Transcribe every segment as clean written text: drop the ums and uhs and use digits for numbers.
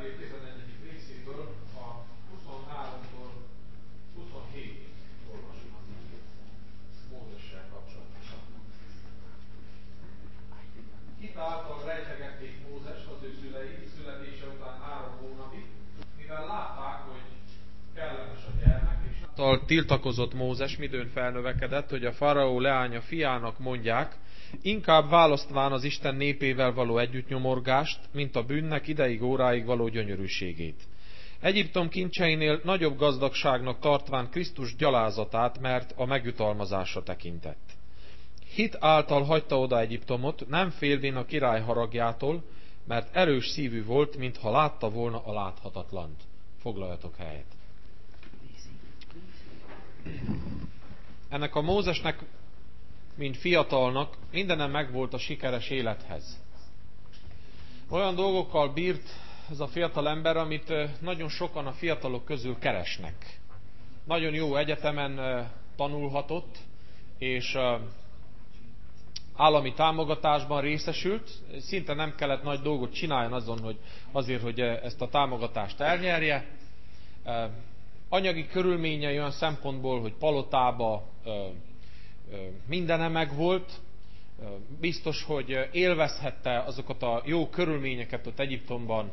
levél 11. részéből a 23-tól 27-ig olvasom az igét Mózessel kapcsolatosan. Hit által rejtegették Mózest az ő szülei születése után 3 hónapig, mivel látták, hogy kellemes a gyermek, és által tiltakozott Mózes, midőn felnövekedett, hogy a faraó leánya fiának mondják, inkább választván az Isten népével való együttnyomorgást, mint a bűnnek ideig óráig való gyönyörűségét. Egyiptom kincseinél nagyobb gazdagságnak tartván Krisztus gyalázatát, mert a megjutalmazásra tekintett. Hit által hagyta oda Egyiptomot, nem félvén a király haragjától, mert erős szívű volt, mintha látta volna a láthatatlant. Foglaljatok helyet. Ennek a Mózesnek, mint fiatalnak, mindenem megvolt a sikeres élethez. Olyan dolgokkal bírt ez a fiatal ember, amit nagyon sokan a fiatalok közül keresnek. Nagyon jó egyetemen tanulhatott, és állami támogatásban részesült. Szinte nem kellett nagy dolgot csináljon azért, hogy ezt a támogatást elnyerje. Anyagi körülményei olyan szempontból, hogy palotába mindene megvolt. Biztos, hogy élvezhette azokat a jó körülményeket ott Egyiptomban,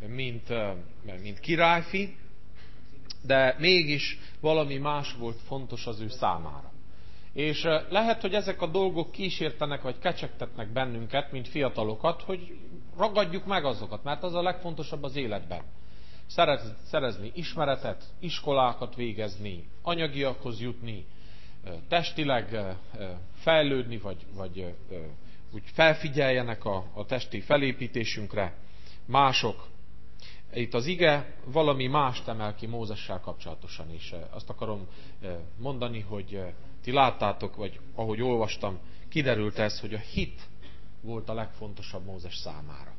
mint királyfi, de mégis valami más volt fontos az ő számára. És lehet, hogy ezek a dolgok kísértenek, vagy kecsegtetnek bennünket, mint fiatalokat, hogy ragadjuk meg azokat, mert az a legfontosabb az életben. Szerezni ismeretet, iskolákat végezni, anyagiakhoz jutni, testileg fejlődni, vagy úgy felfigyeljenek a testi felépítésünkre mások. Itt az ige valami mást emel ki Mózessel kapcsolatosan, és azt akarom mondani, hogy ti láttátok, vagy ahogy olvastam, kiderült ez, hogy a hit volt a legfontosabb Mózes számára.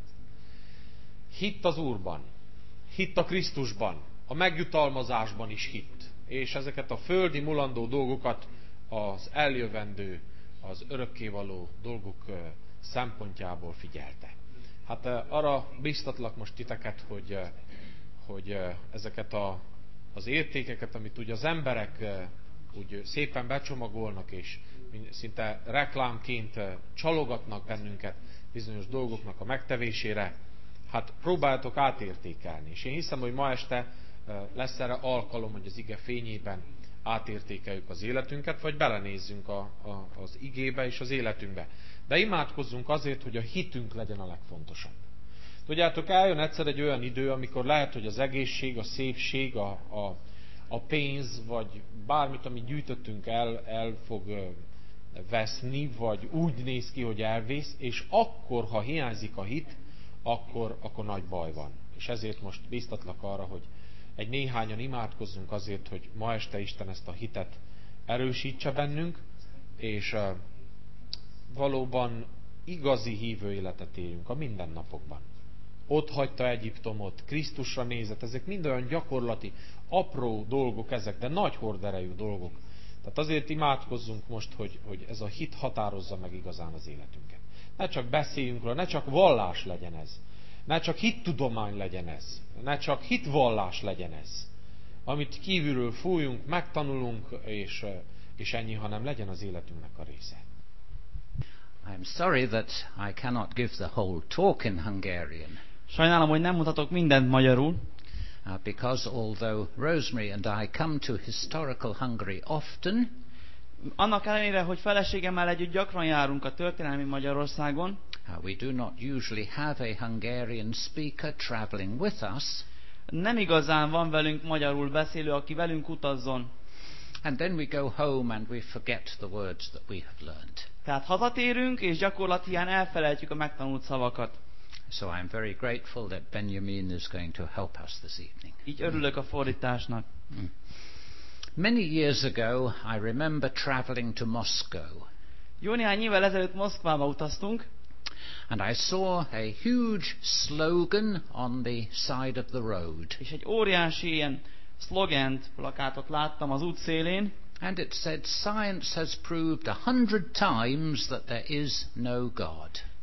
Hitt az Úrban, hitt a Krisztusban, a megjutalmazásban is hitt, és ezeket a földi mulandó dolgokat az eljövendő, az örökkévaló dolgok szempontjából figyelte. Hát arra biztatlak most titeket, hogy ezeket az értékeket, amit ugye az emberek úgy szépen becsomagolnak, és szinte reklámként csalogatnak bennünket bizonyos dolgoknak a megtevésére, hát próbáljátok átértékelni. És én hiszem, hogy ma este lesz erre alkalom, hogy az ige fényében átértékeljük az életünket, vagy belenézzünk az igébe és az életünkbe. De imádkozzunk azért, hogy a hitünk legyen a legfontosabb. Tudjátok, eljön egyszer egy olyan idő, amikor lehet, hogy az egészség, a szépség, a pénz, vagy bármit, amit gyűjtöttünk el fog veszni, vagy úgy néz ki, hogy elvész, és akkor, ha hiányzik a hit, akkor nagy baj van. És ezért most biztatlak arra, hogy egy néhányan imádkozzunk azért, hogy ma este Isten ezt a hitet erősítse bennünk, és valóban igazi hívő életet éljünk a mindennapokban. Ott hagyta Egyiptomot, Krisztusra nézett, ezek mind olyan gyakorlati, apró dolgok ezek, de nagy horderejű dolgok. Tehát azért imádkozzunk most, hogy ez a hit határozza meg igazán az életünket. Ne csak beszéljünk róla, ne csak vallás legyen ez. Ne csak hittudomány legyen ez. Ne csak hitvallás legyen ez. Amit kívülről fújunk, megtanulunk, és ennyi, hanem legyen az életünknek a része. I'm sorry that I cannot give the whole talk in Hungarian. Sajnálom, hogy nem mutatok mindent magyarul. Because although Rosemary and I come to historical Hungary often, annak ellenére, hogy feleségemmel együtt gyakran járunk a történelmi Magyarországon, we do not usually have a Hungarian speaker traveling with us. Nem igazán van velünk magyarul beszélő, aki velünk utazzon. And then we go home and we forget the words that we have learned. Tehát hazatérünk, és gyakorlatilag elfelejtjük a megtanult szavakat. So I'm very grateful that Benjamin is going to help us this evening. Így örülök a fordításnak. Many years ago, I remember traveling to Moscow. Jó néhány évvel ezelőtt Moszkvába utaztunk. And I saw a huge slogan on the side of the road. És egy óriási ilyen szlogent, plakátot láttam az út szélén. And it said, "Science has proved 100 times that there is no God."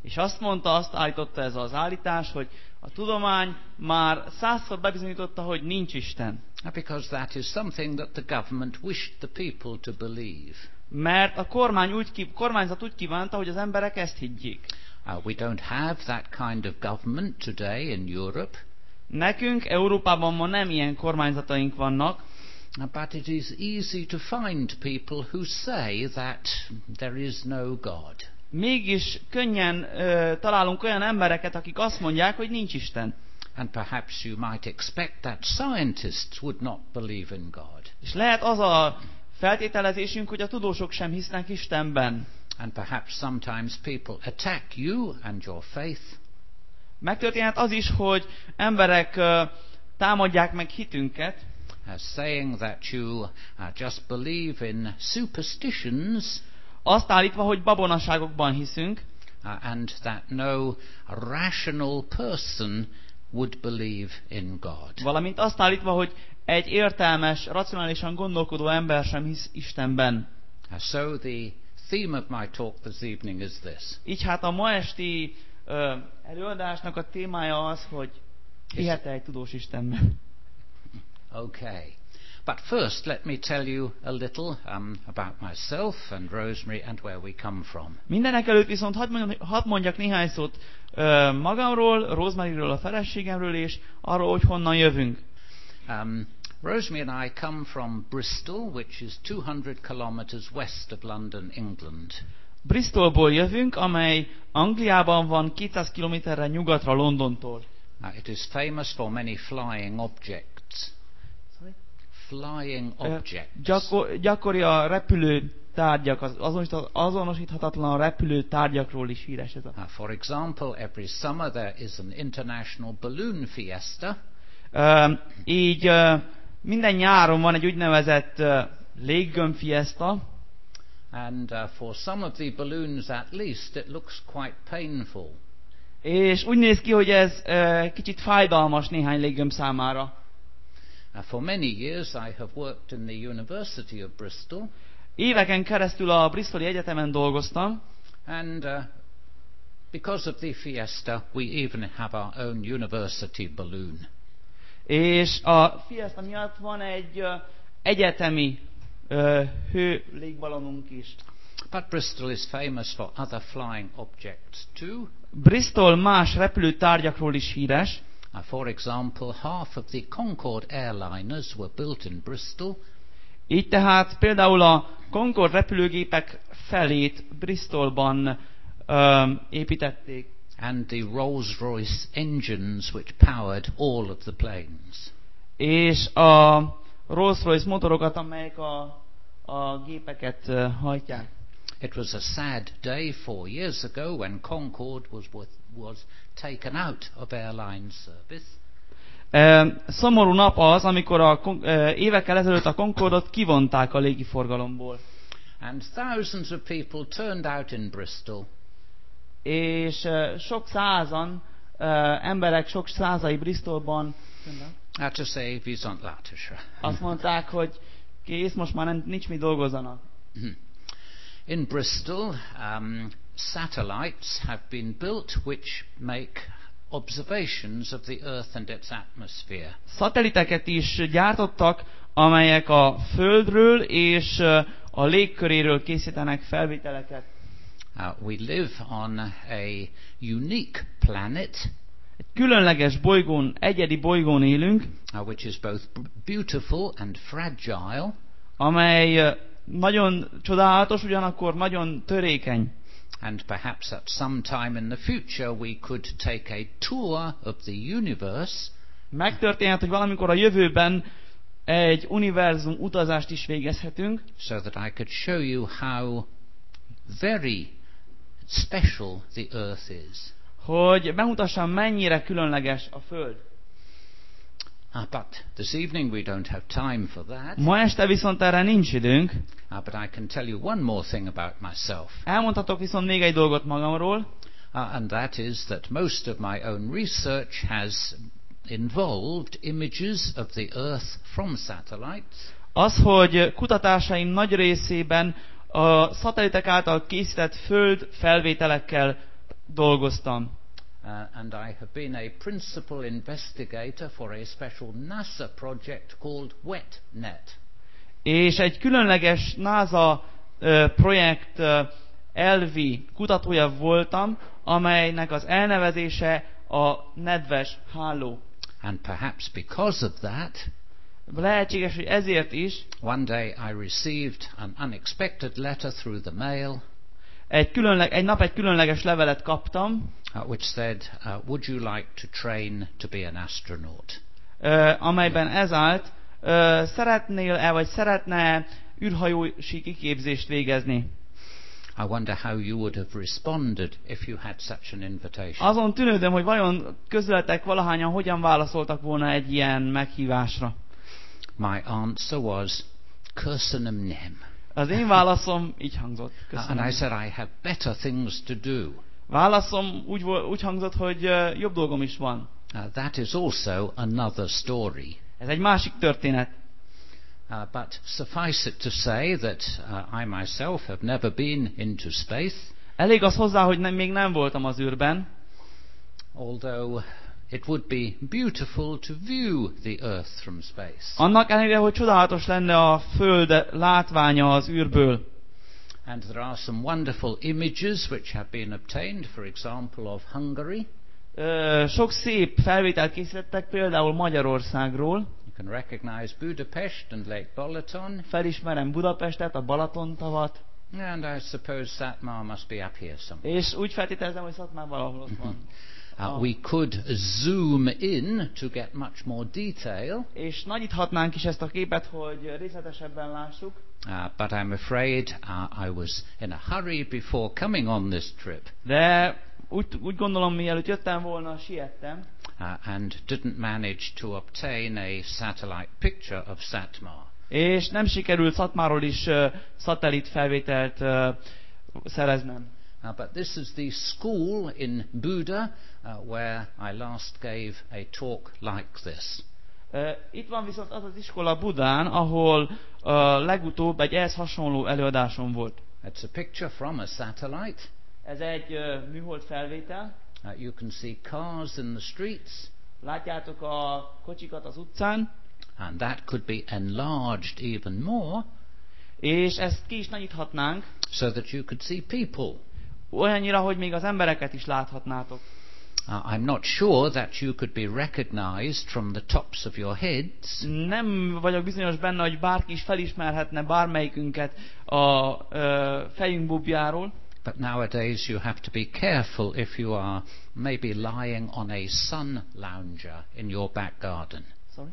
És azt állította ez az állítás, hogy a tudomány már 100-szor bebizonyította, hogy nincs Isten. Because that is something that the government wished the people to believe. Mert a kormányzat úgy kívánta, hogy az emberek ezt higgyék. We don't have that kind of government today in Europe. Nekünk Európában ma nem ilyen kormányzataink vannak. But it is easy to find people who say that there is no God. Mégis könnyen találunk olyan embereket, akik azt mondják, hogy nincs Isten. And perhaps you might expect that scientists would not believe in God. És lehet az a feltételezésünk, hogy a tudósok sem hisznek Istenben. And perhaps sometimes people attack you and your faith. Megtörténhet az is, hogy emberek támadják meg hitünket, Saying that you just believe in superstitions. Azt állítva, hogy babonaságokban hiszünk, And that no rational person would believe in God. Valamint azt állítva, hogy egy értelmes, racionálisan gondolkodó ember sem hisz Istenben. So the theme of my talk this evening is this. Így hát a ma esti előadásnak a témája az, hogy hihet-e egy tudós Istenben. Okay. But first, let me tell you a little about myself and Rosemary and where we come from. Mindenek előtt viszont hadd mondjak néhány szót magamról, Rosemaryről, a feleségemről, és arról, hogy honnan jövünk. Rosemary and I come from Bristol, which is 200 kilometers west of London, England. Bristolból jövünk, amely Angliában van 200 kilométerre nyugatra Londontól. It is famous for many flying objects. Flying objects. Gyakori a repülő tárgyak, az azonosíthatatlan repülő tárgyakról is híres ez a. For example, every summer there is an international balloon fiesta. Így minden nyáron van egy úgynevezett léggömbfiesta. And for some of the balloons at least it looks quite painful. És úgy néz ki, hogy ez kicsit fájdalmas néhány léggömb számára. For many years I have worked in the University of Bristol. Éveken keresztül a Bristoli Egyetemen dolgoztam. And because of the fiesta we even have our own university balloon. És a fiesta miatt van egy egyetemi hő légballonunk is. But Bristol is famous for other flying objects too. Bristol más repülőtárgyakról is híres. For example, half of the Concorde airliners were built in Bristol. Így tehát például a Concorde repülőgépek felét Bristolban építették. And the Rolls-Royce engines which powered all of the planes. És a Rolls-Royce motorokat, amelyek a gépeket hajtják. It was a sad day 4 years ago when Concorde was taken out of airline service. Szomorú nap az, amikor évekkel ezelőtt a Concordot kivonták a légiforgalomból. And thousands of people turned out in Bristol. És sok százan, emberek sok százai Bristolban To say, vi sånt lärte. Azt mondták, hogy kész, most már nincs mi dolgozzanak. In Bristol, satellites have been built which make observations of the Earth and its atmosphere. Szatelliteket is gyártottak, amelyek a Földről és a légköréről készítenek felvételeket. We live on a unique planet. Egy különleges bolygón, egyedi bolygón élünk, which is both beautiful and fragile. Amely nagyon csodálatos, ugyanakkor nagyon törékeny. And perhaps at some time in the future we could take a tour of the universe. Megtörténhet, hogy valamikor a jövőben egy univerzum utazást is végezhetünk. So that I could show you how very special the Earth is. Hogy bemutassam, mennyire különleges a Föld. But this evening we don't have time for that. Ma este viszont erre nincs időnk. But I can tell you one more thing about myself. Elmondhatok viszont még egy dolgot magamról. And that is that most of my own research has involved images of the Earth from satellites. Az, hogy kutatásaim nagy részében a szatelitek által készített Föld felvételekkel dolgoztam. And I have been a principal investigator for a special NASA project called WetNet. És egy különleges NASA projekt elvi kutatója voltam, amelynek az elnevezése a nedves háló. And perhaps because of that, Lehetséges, hogy ezért is one day I received an unexpected letter through the mail, egy nap egy különleges levelet kaptam, which said, would you like to train to be an astronaut? amelyben ez állt, szeretnél-e vagy szeretne űrhajósi kiképzést végezni? I wonder how you would have responded if you had such an invitation. Azon tűnődöm, hogy vajon közületek valahányan hogyan válaszoltak volna egy ilyen meghívásra. My answer was, köszönöm nem. Az én válaszom így hangzott. And Köszönöm. I said, I have better things to do. Válaszom úgy hangzott, hogy jobb dolgom is van. That is also another story. Ez egy másik történet. But suffice it to say that I myself have never been into space. Elég az hozzá, hogy még nem voltam az űrben. Although it would be beautiful to view the Earth from space. Annak ellenére, hogy csodálatos lenne a Föld látványa az űrből. And there are some wonderful images which have been obtained, for example, of Hungary. Sok szép felvételt készítettek, például Magyarországról. You can recognize Budapest and Lake Balaton. Felismerem Budapestet, a Balatontavat. And I suppose Satmar must be up here somewhere. És úgy feltételezem, hogy Szatmár valahol ott van. We could zoom in to get much more detail. És nagyíthatnánk is ezt a képet, hogy részletesebben lássuk. But I'm afraid I was in a hurry before coming on this trip. De úgy gondolom, mielőtt jöttem volna, siettem. And didn't manage to obtain a satellite picture of Satmar. És nem sikerült Szatmárról is szatellit felvételt szereznem. But this is the school in Buda where I last gave a talk like this. Itt van viszont az az iskola Budán, ahol legutóbb egy ehhez hasonló előadásom volt. It's a picture from a satellite. Ez egy műhold felvétel. You can see cars in the streets. Látjátok a kocsikat az utcán. And that could be enlarged even more. És ezt ki is nagyíthatnánk. So that you could see people. Olyannyira, hogy még az embereket is láthatnátok. I'm not sure that you could be recognized from the tops of your heads. Nem vagyok bizonyos benne, hogy bárki is felismerhetne bármelyikünket a fejünk bubjáról. But nowadays you have to be careful if you are maybe lying on a sun lounger in your back garden. Sorry?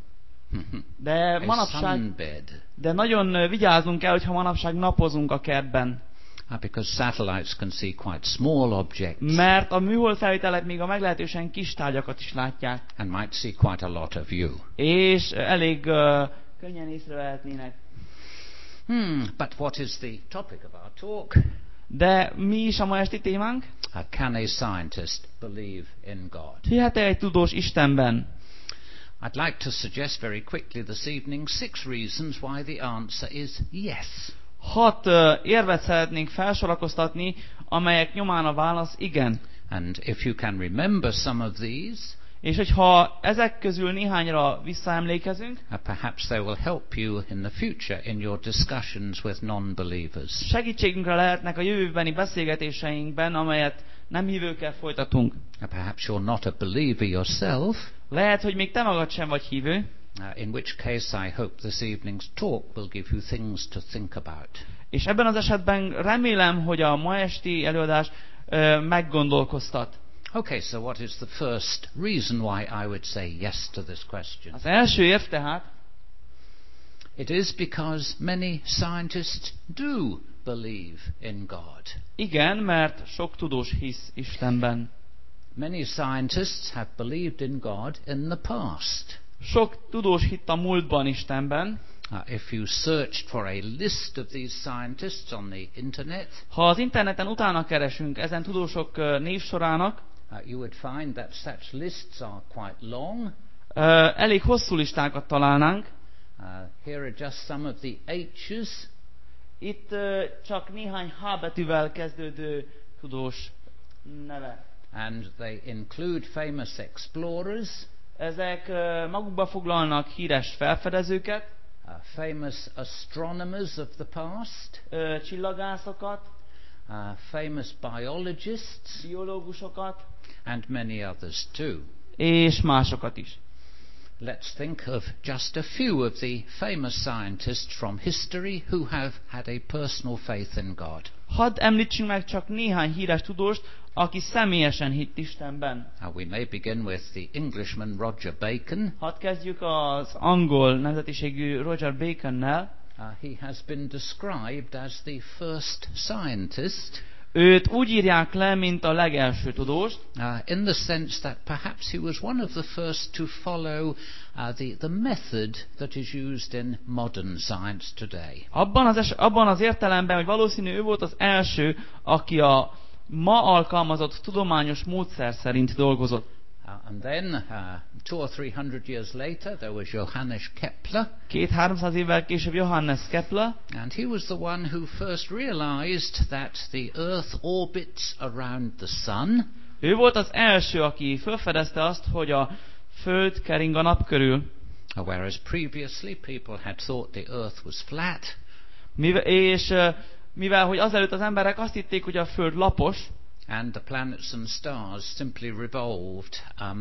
De nagyon vigyáznunk kell, hogyha manapság napozunk a kertben. Because satellites can see quite small objects. Mert a műhold felvételek még a meglehetősen kis tárgyakat is látják. And might see quite a lot of you. És elég könnyen észrevehetnének. But what is the topic of our talk? De mi is a ma esti témánk? Can a scientist believe in God? Hihet-e egy tudós Istenben? I'd like to suggest very quickly this evening 6 reasons why the answer is yes. 6 érvet szeretnénk felsorakoztatni, amelyek nyomán a válasz igen. And if you can remember some of these, és hogyha ezek közül néhányra visszaemlékezünk, perhaps they will help you in the future in your discussions with non-believers. Segítségünkre lehetnek a jövőbeni beszélgetéseinkben, amelyet nem hívőkkel folytatunk. Perhaps you're not a believer yourself. Lehet, hogy még te magad sem vagy hívő. In which case I hope this evening's talk will give you things to think about. És ebben az esetben remélem, hogy a ma esti előadás meggondolkoztat. Okay, so what is the first reason why I would say yes to this question? Az első érv tehát, it is because many scientists do believe in God. Igen, mert sok tudós hisz Istenben. Many scientists have believed in God in the past. Sok tudós hitt a múltban Istenben. If you searched for a list of these scientists on the internet, ha az interneten utána keresünk ezen tudósok névsorának, you would find that such lists are quite long. Elég hosszú listákat találnánk. Here are just some of the H's. Itt csak néhány H betűvel kezdődő tudós neve. And they include famous explorers, Ezek magukba foglalnak híres felfedezőket, famous astronomers of the past, csillagászokat, famous biologists, biológusokat, and many others too. és másokat is. Let's think of just a few of the famous scientists from history who have had a personal faith in God. Hadd említsünk meg csak néhány híres tudóst, aki személyesen hitt Istenben. We may begin with the Englishman Roger Bacon. Hadd kezdjük az angol nemzetiségű Roger Baconnel. He has been described as the first scientist. Őt úgy írják le, mint a legelső tudóst. In the sense that perhaps he was one of the first to follow the method that is used in modern science today. Abban az értelemben, hogy valószínű ő volt az első, aki a ma alkalmazott tudományos módszer szerint dolgozott. And then, 200 or 300 years later, there was Johannes Kepler. 200-300 évvel később Johannes Kepler. And he was the one who first realized that the Earth orbits around the Sun. Ő volt az első, aki felfedezte azt, hogy a Föld kering a nap körül. Whereas previously people had thought the Earth was flat. Mivel hogy azelőtt az emberek azt hitték, hogy a Föld lapos, and the planets and stars simply revolved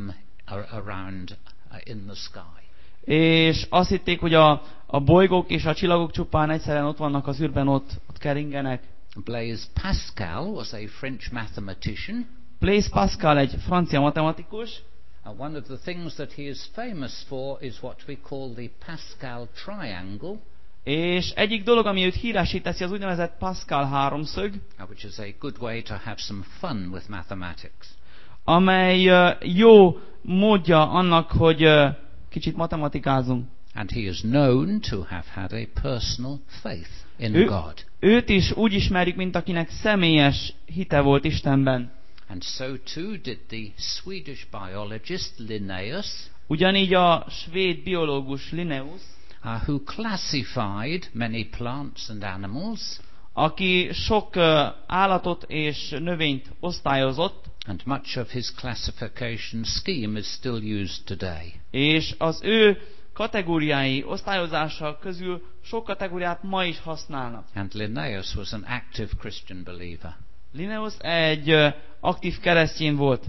around in the sky. És azt hitték, hogy a bolygók és a csillagok csupán egyszerűen ott vannak az űrben, ott keringenek. Blaise Pascal was a French mathematician. Blaise Pascal egy francia matematikus. One of the things that he is famous for is what we call the Pascal triangle. És egyik dolog, ami őt híressé teszi, az úgynevezett Pascal háromszög, which is a good way to have some fun with mathematics. Amely jó módja annak, hogy kicsit matematikázunk. And he is known to have had a personal faith in God. Őt is úgy ismerjük, mint akinek személyes hite volt Istenben. And so too did the Swedish biologist Linnaeus. Ugyanígy a svéd biológus Linnaeus, who classified many plants and animals, aki sok állatot és növényt osztályozott, and much of his classification scheme is still used today. És az ő kategóriái osztályozása közül sok kategóriát ma is használnak. And Linnaeus was an active Christian believer. Linnaeus egy aktív keresztény volt.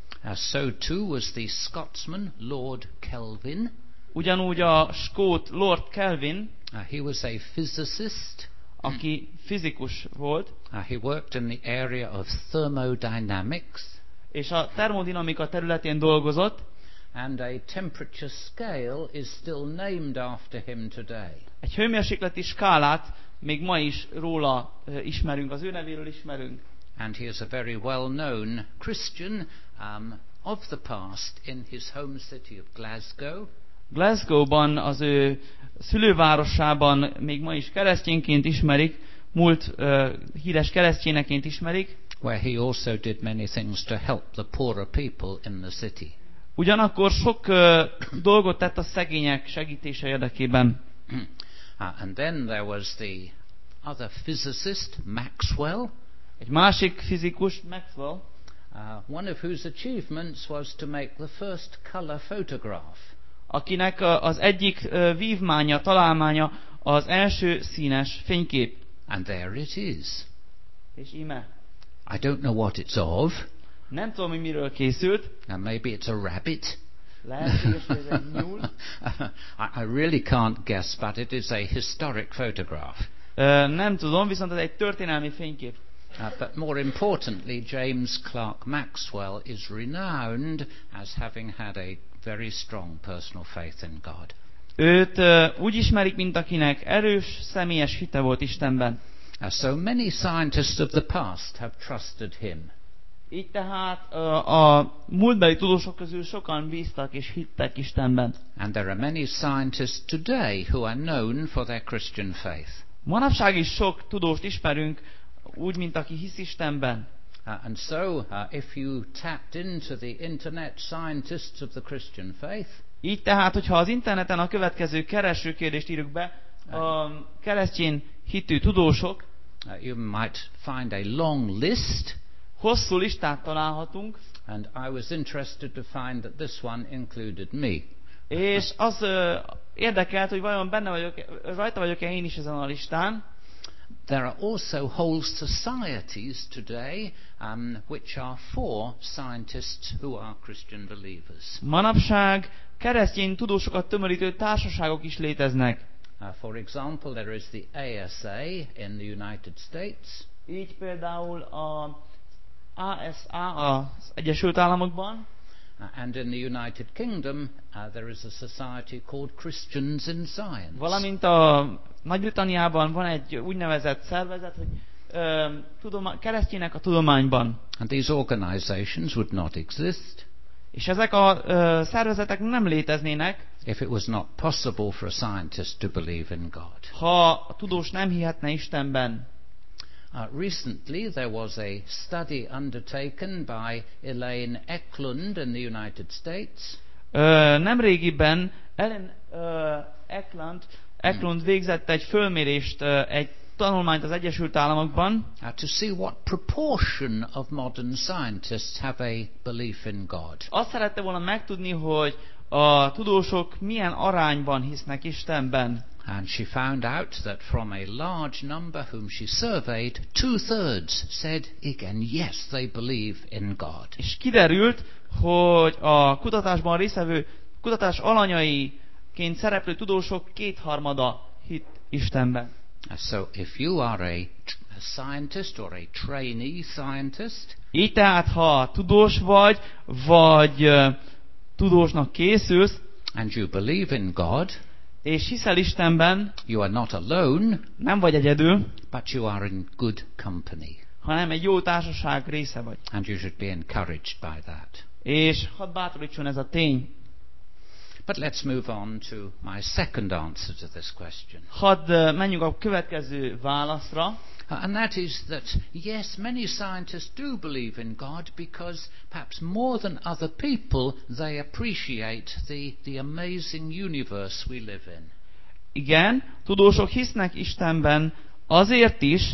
So too was the Scotsman Lord Kelvin. Ugyanúgy a skót Lord Kelvin, he was a physicist, aki fizikus volt, he worked in the area of thermodynamics, és a termodinamika területén dolgozott, and a temperature scale is still named after him today. Egy hőmérsékleti skálát még ma is róla ismerünk, az ő nevéről ismerünk. And he is a very well-known Christian of the past in his home city of Glasgow. Glasgow-ban, az ő szülővárosában még ma is keresztényként ismerik, múlt híres keresztényeként ismerik. Where he also did many things to help the poorer people in the city. Ugyanakkor sok dolgot tett a szegények segítése érdekében. And then there was the other physicist, Maxwell. Egy másik fizikus, Maxwell. One of whose achievements was to make the first color photograph. Akinek az egyik vívmánya, találmánya az első színes fénykép. And there it is. És íme. I don't know what it's of. Nem tudom, hogy miről készült. Maybe it's a rabbit. Lehetséges, hogy ez egy nyúl. I really can't guess, but it is a historic photograph. Nem tudom, viszont ez egy történelmi fénykép. But more importantly, James Clerk Maxwell is renowned as having had a very strong personal faith in God. Őt úgy ismerik, mint akinek erős, személyes hite volt Istenben. So many scientists of the past have trusted him. Így tehát a múltbeli tudósok közül sokan bíztak és hittek Istenben. And there are many scientists today who are known for their Christian faith. Manapság is sok tudóst ismerünk, úgy, mint aki hisz Istenben. And so, if you tapped into the internet scientists of the Christian faith, így tehát, hogyha az interneten a következő keresőkérdést írjuk be, a keresztény hitű tudósok, you might find a long list. hosszú listát találhatunk, and I was interested to find that this one included me. és az érdekelt, hogy vajon rajta vagyok-e én is ezen a listán. There are also whole societies today which are for scientists who are Christian believers. Manapság keresztény tudósokat tömörítő társaságok is léteznek. For example, there is the ASA in the United States. Így például az ASA az Egyesült Államokban, and in the United Kingdom, there is a society called Christians in Science. Valamint a Nagy-Britanniában van egy úgynevezett szervezet, hogy keresztények a tudományban. And these organizations would not exist És ezek a szervezetek nem léteznének, if it was not possible for a scientist to believe in God. ha a tudós nem hihetne Istenben. Recently there was a study undertaken by Elaine Eklund in the United States. Nemrégiben Ellen Eklund végzett egy fölmérést, egy tanulmányt az Egyesült Államokban, To see what proportion of modern scientists have a belief in God. Azt szerette volna megtudni, hogy a tudósok milyen arányban hisznek Istenben. And she found out that from a large number whom she surveyed, 2/3 said again, yes, they believe in God. És kiderült, hogy a kutatásban résztvevő, kutatás alanyaiként szereplő tudósok 2/3 hitt Istenben. So if you are a scientist or a trainee scientist, Így tehát, ha tudós vagy tudósnak készülsz, and you believe in God, és hiszel Istenben, you are not alone, nem vagy egyedül, but you are in good company. hanem egy jó társaság része vagy. And you should be encouraged by that. És hadd bátorítson ez a tény. But let's move on to my second answer to this question. Hadd menjünk a következő válaszra. And that is that, yes, many scientists do believe in God because perhaps more than other people they appreciate the amazing universe we live in. Igen, tudósok hisznek Istenben azért is,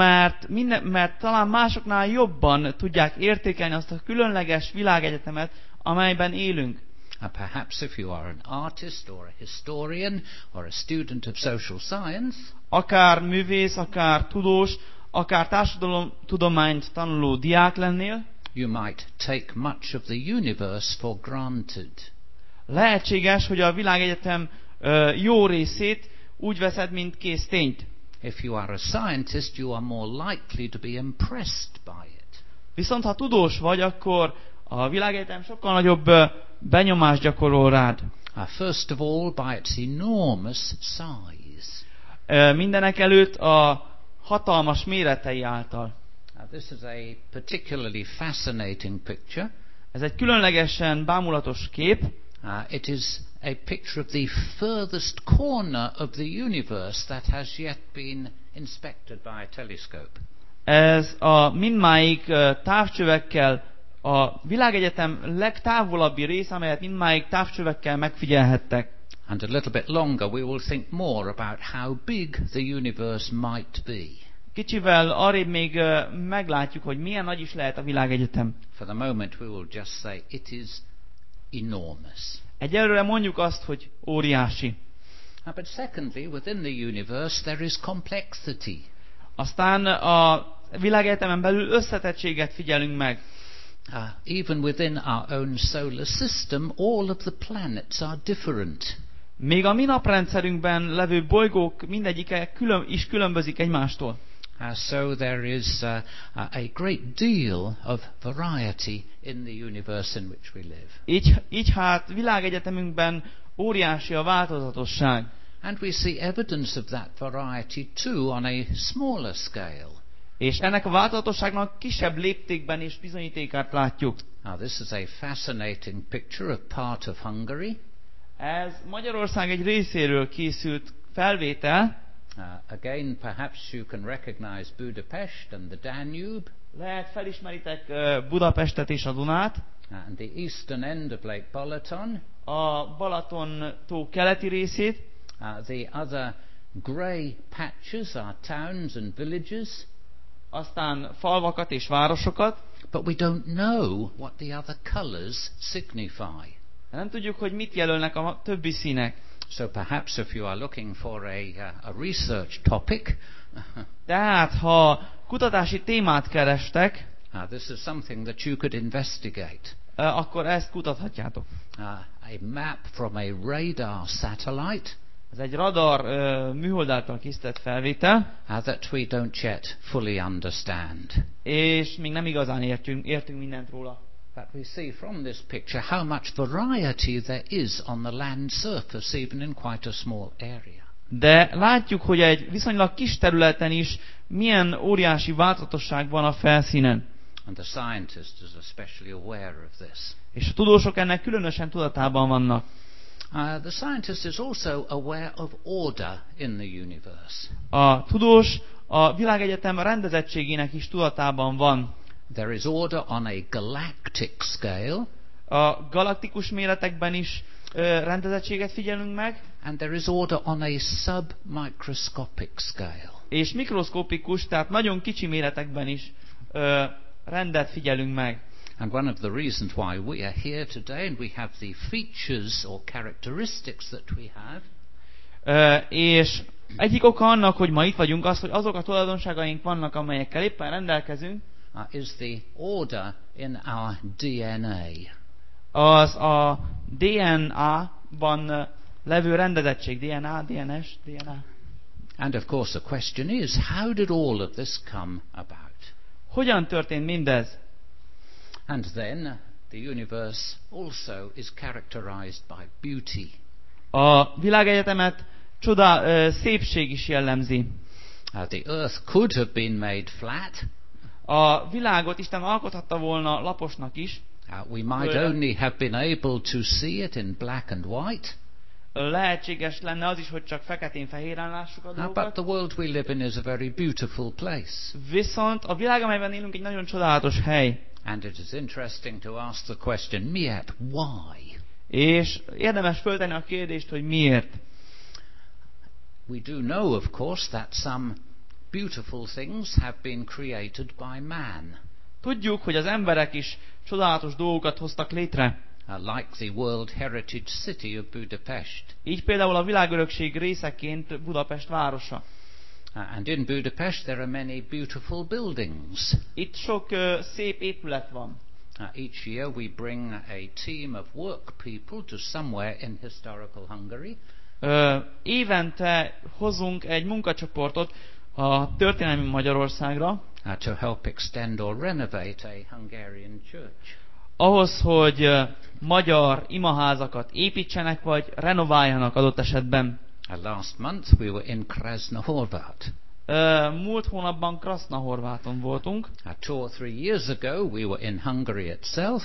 mert talán másoknál jobban tudják értékelni azt a különleges világegyetemet, amelyben élünk. Perhaps if you are an artist or a historian or a student of social science, Akár művész, akár tudós, akár társadalomtudományt tanuló diák lennél, you might take much of the universe for granted. lehetséges, hogy a világegyetem jó részét úgy veszed, mint kész tényt. If you are a scientist, you are more likely to be impressed by it. Viszont ha tudós vagy, akkor a világegyetem sokkal nagyobb benyomást gyakorol rád. First of all, by its enormous size. Mindenek előtt a hatalmas méretei által. This is a particularly fascinating picture. Ez egy különlegesen bámulatos kép. It is a picture of the furthest corner of the universe that has yet been inspected by a telescope. Ez a mindmáig távcsövekkel a világegyetem legtávolabbi része, amelyet mindmáig távcsövekkel megfigyelhettek. And a little bit longer we will think more about how big the universe might be. Kicsivel arrébb még meglátjuk, hogy milyen nagy is lehet a világegyetem. For the moment we will just say it is enormous. Egyelőre mondjuk azt, hogy óriási. But secondly, within the universe there is complexity. Aztán a világegyetemen belül összetettséget figyelünk meg. Even within our own solar system, all of the planets are different. Még a mi naprendszerünkben levő bolygók mindegyike különbözik egymástól. So there is a great deal of variety in the universe in which we live. Így hát világegyetemünkben óriási a változatosság. And we see evidence of that variety too on a smaller scale. És ennek a változatosságnak kisebb léptékben is bizonyítékát látjuk. This is a fascinating picture of part of Hungary. Ez Magyarország egy részéről készült felvétel. Again, perhaps you can recognize Budapest and the Danube. Lehet felismeritek Budapestet és a Dunát. And the eastern end of Lake Balaton. A Balaton tó keleti részét. The other grey patches are towns and villages. Aztán falvakat és városokat. but we don't know what the other colors signify. Nem tudjuk, hogy mit jelölnek a többi színek. So perhaps if you are looking for a research topic, Tehát, ha kutatási témát kerestek, this is something that you could investigate. Akkor ezt kutathatjátok. A map from a radar satellite. Ez egy radar műhold által készített felvétel, That we don't yet fully understand. és még nem igazán értünk mindent róla. But we see from this picture how much variety there is on the land surface, even in quite a small area. De látjuk, hogy egy viszonylag kis területen is milyen óriási változatosság van a felszínen. And the scientist is especially aware of this. És a tudósok ennek különösen tudatában vannak. The scientist is also aware of order in the universe. A tudós a világegyetem rendezettségének is tudatában van. There is order on a galactic scale. A galaktikus méretekben is rendezettséget figyelünk meg. And there is order on a submicroscopic scale. És mikroszkopikus, tehát nagyon kicsi méretekben is rendet figyelünk meg. And one of the reasons why we are here today and we have the features or characteristics that we have. És egyik oka annak, hogy ma itt vagyunk, az, hogy azok a tulajdonságaink vannak, amelyekkel éppen rendelkezünk, is the order in our DNA. Az a DNA-ban levő rendezettség, DNA, DNS, DNA. And of course the question is, how did all of this come about? Hogyan történt mindez? And then the universe also is characterized by beauty. A világegyetemet szépség is jellemzi. The earth could have been made flat. A világot Isten alkothatta volna laposnak is. We might only have been able to see it in black and white. Lehetséges lenne az is, hogy csak feketén-fehéren lássuk a dolgokat. But the world we live in is a very beautiful place. Viszont a világ, amelyben élünk, egy nagyon csodálatos hely. And it is interesting to ask the question, Miet, why? És érdemes föltenni a kérdést, hogy miért. We do know, of course, that some beautiful things have been created by man. Tudjuk, hogy az emberek is csodálatos dolgokat hoztak létre. Like the World Heritage City of Budapest. Így például a világörökség részeként Budapest városa. And in Budapest there are many beautiful buildings. Itt sok szép épület van. Each year we bring a team of work people to somewhere in historical Hungary. Évente hozunk egy munkacsoportot a történelmi Magyarországra. To help extend or renovate a Hungarian church. Ahhoz, hogy magyar imaházakat építsenek, vagy renováljanak adott esetben. Last month we were in Krasnohorvat. Múlt hónapban Krasznahorváton voltunk. 2 or 3 years ago we were in Hungary itself.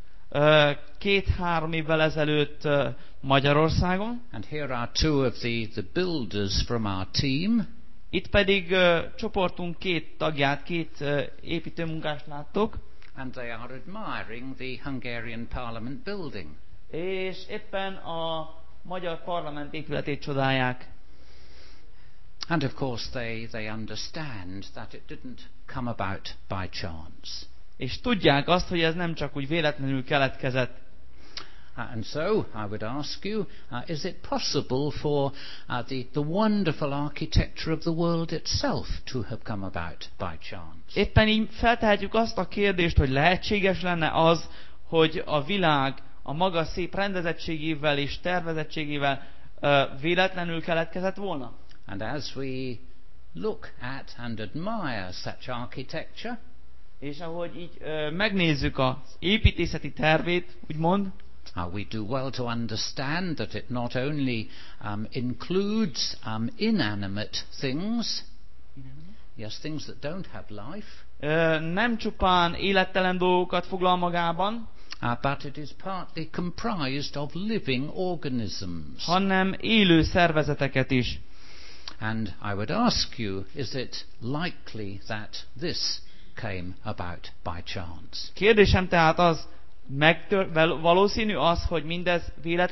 2-3 évvel ezelőtt Magyarországon. And here are 2 of the builders from our team. Itt pedig csoportunk 2 tagját, 2 építőmunkást láttok. And they are admiring the Hungarian Parliament building. És éppen a magyar parlament épületét csodálják. And of course they understand that it didn't come about by chance. És tudják azt, hogy ez nem csak úgy véletlenül keletkezett. And so I would ask you, is it possible for the wonderful architecture of the world itself to have come about by chance? Éppen így feltehetjük azt a kérdést, hogy lehetséges lenne az, hogy a világ a maga szép rendezettségével és tervezettségével véletlenül keletkezett volna? And as we look at and admire such architecture, és ahogy így megnézzük az építészeti tervét, úgymond, we do well to understand that it not only includes inanimate things, yes, things that don't have life, nem csupán élettelen dolgokat foglal magában, but it is partly comprised of living organisms. Hanem élő szervezeteket is. And I would ask you, is it likely that this came about by chance? Kérdésem tehát az, valószínű az, hogy mindez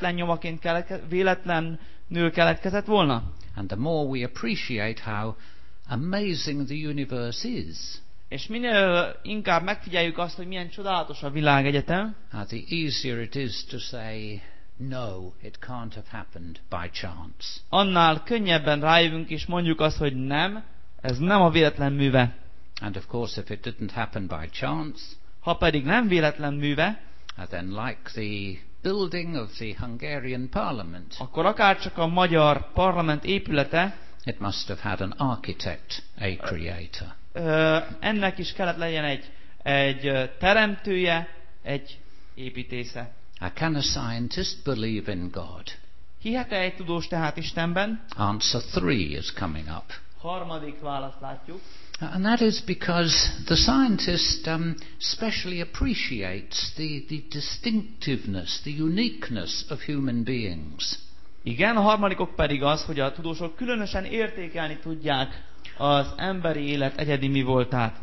véletlenül keletkezett volna? And the more we appreciate how amazing the universe is, És minél inkább megfigyeljük azt, hogy milyen csodálatos a világegyetem, the easier it is to say, no, it can't have happened by chance. annál könnyebben rájövünk és mondjuk azt, hogy nem, ez nem a véletlen műve. And of course, if it didn't happen by chance, Ha pedig nem véletlen műve, then like the building of the Hungarian parliament, akkor akárcsak a magyar parlament épülete, it must have had an architect, a creator. Ennek is kellett legyen egy teremtője, egy építésze. Can a scientist believe in God? Hihet-e egy tudós tehát Istenben? Answer 3 is coming up. Harmadik választ látjuk. And that is because the scientist specially appreciates the distinctiveness, the uniqueness of human beings. Igen, a harmadikok pedig az, hogy a tudósok különösen értékelni tudják az emberi élet egyedi mi voltát.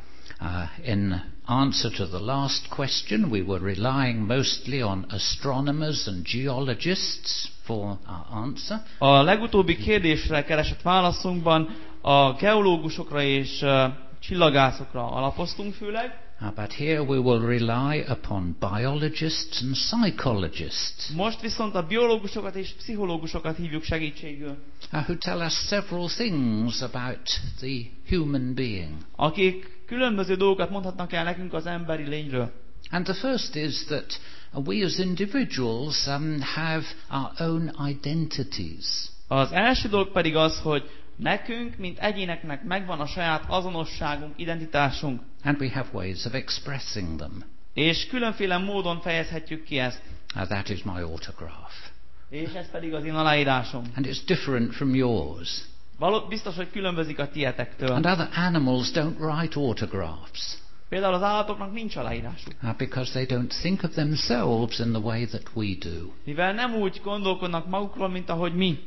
In answer to the last question, we were relying mostly on astronomers and geologists for our answer. A legutóbbi kérdésre keresett válaszunkban a geológusokra és csillagászokra alapoztunk főleg. But here we will rely upon biologists and psychologists. Most viszont a biológusokat és pszichológusokat hívjuk segítségül. Who tell us several things about the human being. Akik különböző dolgokat mondhatnak el nekünk az emberi lényről. And the first is that we as individuals have our own identities. Az első dolog pedig az, hogy nekünk, mint egyéneknek megvan a saját azonosságunk, identitásunk. And we have ways of expressing them. És különféle módon fejezhetjük ki ezt. That is my autograph. És ez pedig az én aláírásom. And it's different from yours. Biztos, hogy különbözik a tietektől. And other animals don't write autographs. Például az állatoknak nincs aláírásuk. Because they don't think of themselves in the way that we do. Mivel nem úgy gondolkodnak magukról, mint ahogy mi.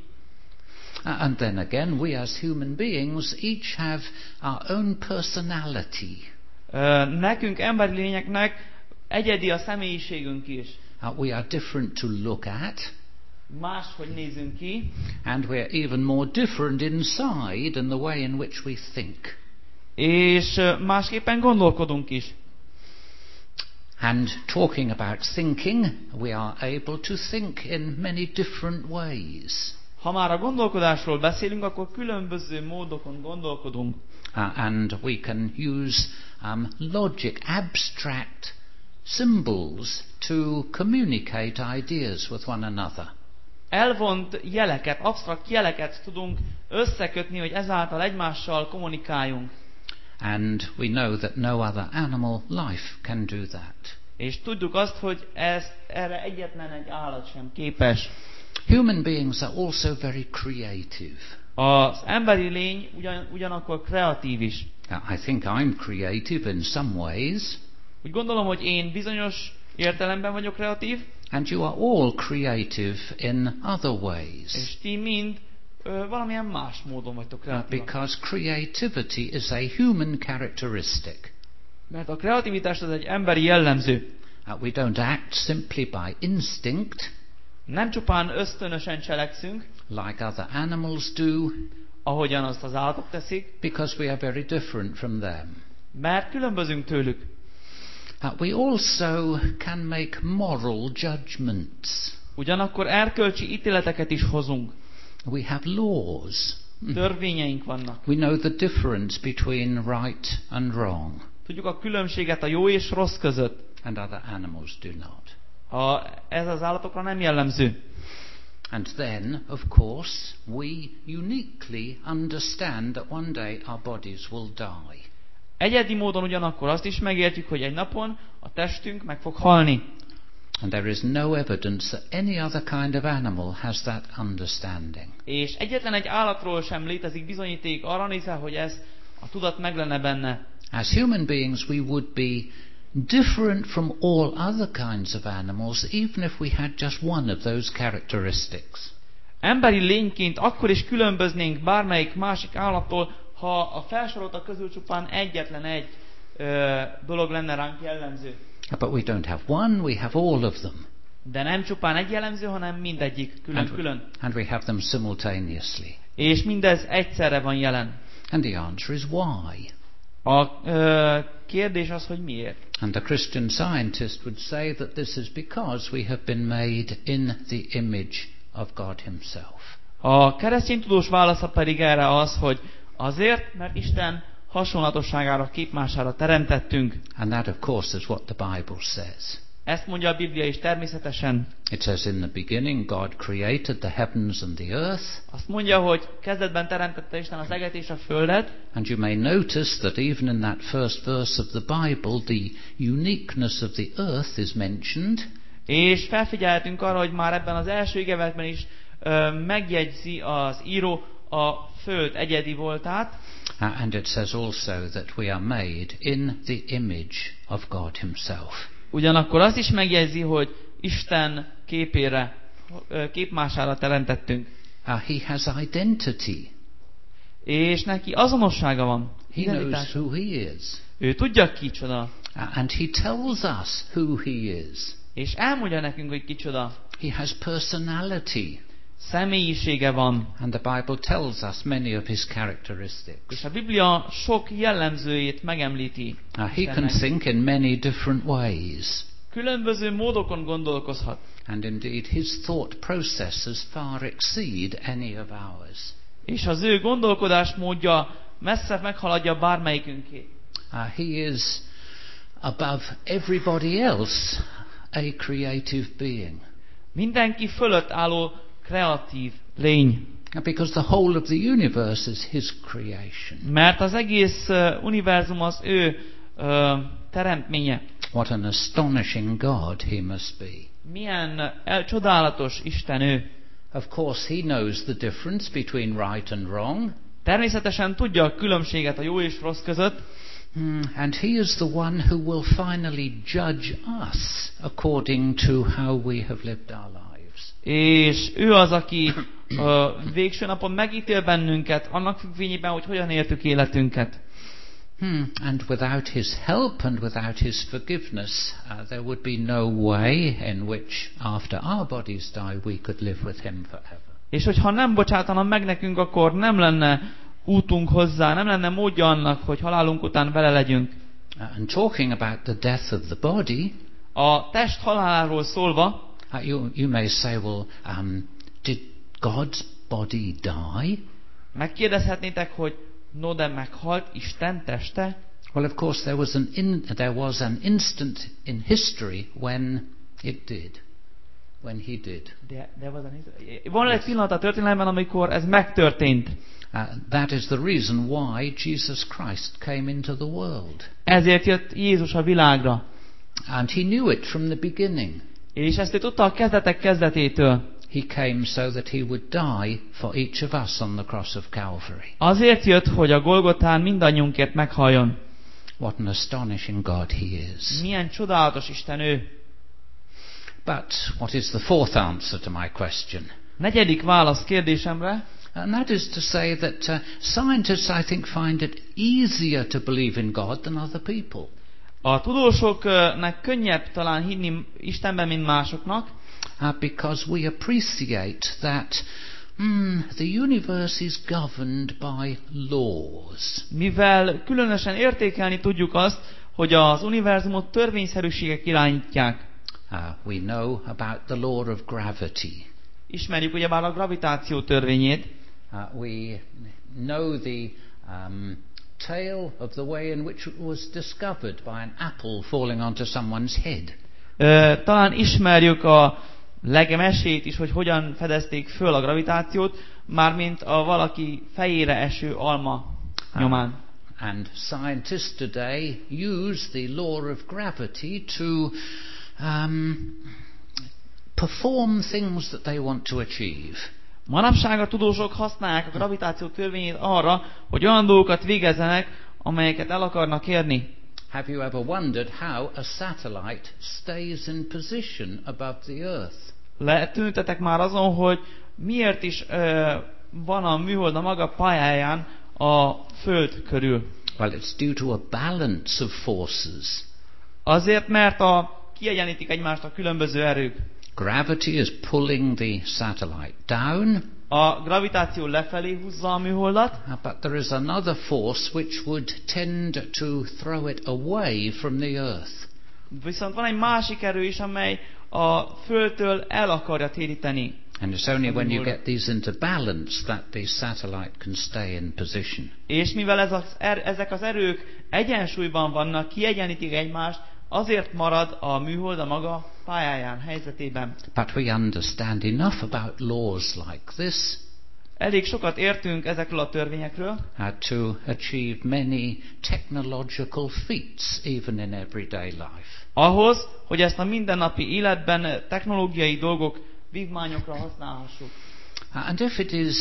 And then again, we as human beings each have our own personality. Nekünk, emberi lényeknek egyedi a személyiségünk is. We are different to look at. Máshogy nézünk ki. And we are even more different inside in the way in which we think. És másképpen gondolkodunk is. And talking about thinking, we are able to think in many different ways. Ha már a gondolkodásról beszélünk, akkor különböző módokon gondolkodunk. And we can use logic, abstract symbols to communicate ideas with one another. Elvont jeleket, absztrakt jeleket tudunk összekötni, hogy ezáltal egymással kommunikáljunk. And we know that no other animal life can do that. És tudjuk azt, hogy erre egyetlen egy állat sem képes. Human beings are also very creative. Az emberi lény ugyanakkor kreatív is. I think I'm creative in some ways. Úgy gondolom, hogy én bizonyos értelemben vagyok kreatív. And you are all creative in other ways. És ti mind valamilyen más módon vagytok kreatívak. Because creativity is a human characteristic. Mert a kreativitás az egy emberi jellemző. We don't act simply by instinct. Nem csupán ösztönösen cselekszünk, like other animals do, ahogyan azt az állatok teszik, because we are very different from them. Mert különbözünk tőlük. We also can make moral judgments. Ugyanakkor erkölcsi ítéleteket is hozunk. We have laws. Törvényeink vannak. We know the difference between right and wrong. Tudjuk a különbséget a jó és rossz között. And other animals do not. Ez az állatokra nem jellemző. And then, of course, we uniquely understand that one day our bodies will die. Egyedi módon ugyanakkor azt is megértjük, hogy egy napon a testünk meg fog halni. And there is no evidence that any other kind of animal has that understanding. És egyetlen egy állatról sem létezik bizonyíték arra nézve, hogy ez a tudat meg lenne benne. As human beings, we would be different from all other kinds of animals, even if we had just one of those characteristics. Emberi lényként akkor is különböznénk bármelyik másik állattól, ha a felsoroltak közül csupán egyetlen egy dolog lenne ránk jellemző. But we don't have one, we have all of them. De nem csupán egy jellemző, hanem mindegyik külön-külön. And we have them simultaneously. És mindez egyszerre van jelen. And the answer is why. A kérdés az, hogy miért. And the Christian scientist would say that this is because we have been made in the image of God himself. A keresztény tudós válasza pedig erre az, hogy azért, mert Isten hasonlatosságára, képmására teremtettünk. And that, of course, is what the Bible says. Ezt mondja a Biblia is természetesen. It says in the beginning God created the heavens and the earth. Azt mondja, hogy kezdetben teremtette Isten az eget és a földet. And you may notice that even in that first verse of the Bible, the uniqueness of the earth is mentioned. És felfigyelhetünk arra, hogy már ebben az első igeversben is megjegyzi az író a föld egyedi voltát. And it says also that we are made in the image of God himself. Ugyanakkor azt is megjegyzi, hogy Isten képére, képmására teremtettünk. He has identity. És neki azonossága van. He knows who he is. Ő tudja kicsoda. And he tells us who he is. És elmondja nekünk, hogy kicsoda. He has personality. Személyisége van. And the Bible tells us many of his characteristics. És a Biblia sok jellemzőjét megemlíti. He can think in many different ways. Különböző módokon gondolkozhat. And indeed his thought processes far exceed any of ours. És az ő gondolkodásmódja messze meghaladja bármelyikünké. He is above everybody else a creative being. Mindenki fölött álló kreatív lény. Because the whole of the universe is his creation. Mert az egész univerzum az ő teremtménye. What an astonishing God he must be. Milyen csodálatos Isten ő. Of course he knows the difference between right and wrong. Természetesen tudja a különbséget a jó és rossz között. And he is the one who will finally judge us according to how we have lived our lives. És ő az, aki végső napon megítél bennünket, annak függvényében, hogy hogyan éltük életünket. And without his help and without his forgiveness, there would be no way in which, after our bodies die, we could live with him forever. És hogyha nem bocsátana meg nekünk, akkor nem lenne útunk hozzá, nem lenne módja annak, hogy halálunk után vele legyünk. And talking about the death of the body, a test haláláról szólva, you may say, well, did God's body die? Megkérdezhetnétek, hogy no, de meghalt Isten teste? Well, of course, there was an instant in history when it did. When he did. Van egy pillanat a történelemben, amikor ez megtörtént. That is the reason why Jesus Christ came into the world. Ezért jött Jézus a világra. And he knew it from the beginning. És ezt ő tudta a kezdetek kezdetétől. He came so that he would die for each of us on the cross of Calvary. Azért jött, hogy a Golgotán mindannyiunkért meghalljon. What an astonishing God he is. Milyen csodálatos Isten ő. But what is the fourth answer to my question? Negyedik válasz kérdésemre. And that is to say that scientists, I think, find it easier to believe in God than other people. A tudósoknak könnyebb talán hinni Istenben, mint másoknak. Because we appreciate that the universe is governed by laws. Mivel különösen értékelni tudjuk azt, hogy az univerzumot törvényszerűségek irányítják. We know about the law of gravity. Ismerjük ugyebár a gravitáció törvényét. We know the tale of the way in which it was discovered by an apple falling onto someone's head. Talán ismerjük a legemesét is, hogy hogyan fedezték föl a gravitációt, mármint a valaki fejére eső alma nyomán. And scientists today use the law of gravity to perform things that they want to achieve. Manapság a tudósok használják a gravitáció törvényét arra, hogy olyan dolgokat végezzenek, amelyeket el akarnak érni. Have you ever wondered how a satellite stays in position above the Earth? Letűntetek már azon, hogy miért is van a műhold a maga pályáján a Föld körül? Well, it's due to a balance of forces. Azért, mert kiegyenlítik egymást a különböző erők. Gravity is pulling the satellite down. A gravitáció lefelé húzza a műholdat, But there is another force which would tend to throw it away from the Earth. viszont van egy másik erő is, amely a Földtől el akarja téríteni. And it's only when you get these into balance that the satellite can stay in position. És mivel ezek az erők egyensúlyban vannak, kiegyenlítik egymást, azért marad a műhold a maga pályáján, helyzetében. But we understand enough about laws like this Elég sokat értünk ezekről a törvényekről, to achieve many technological feats even in everyday life. ahhoz, hogy ezt a mindennapi életben technológiai dolgok vívmányokra használhassuk. And if it is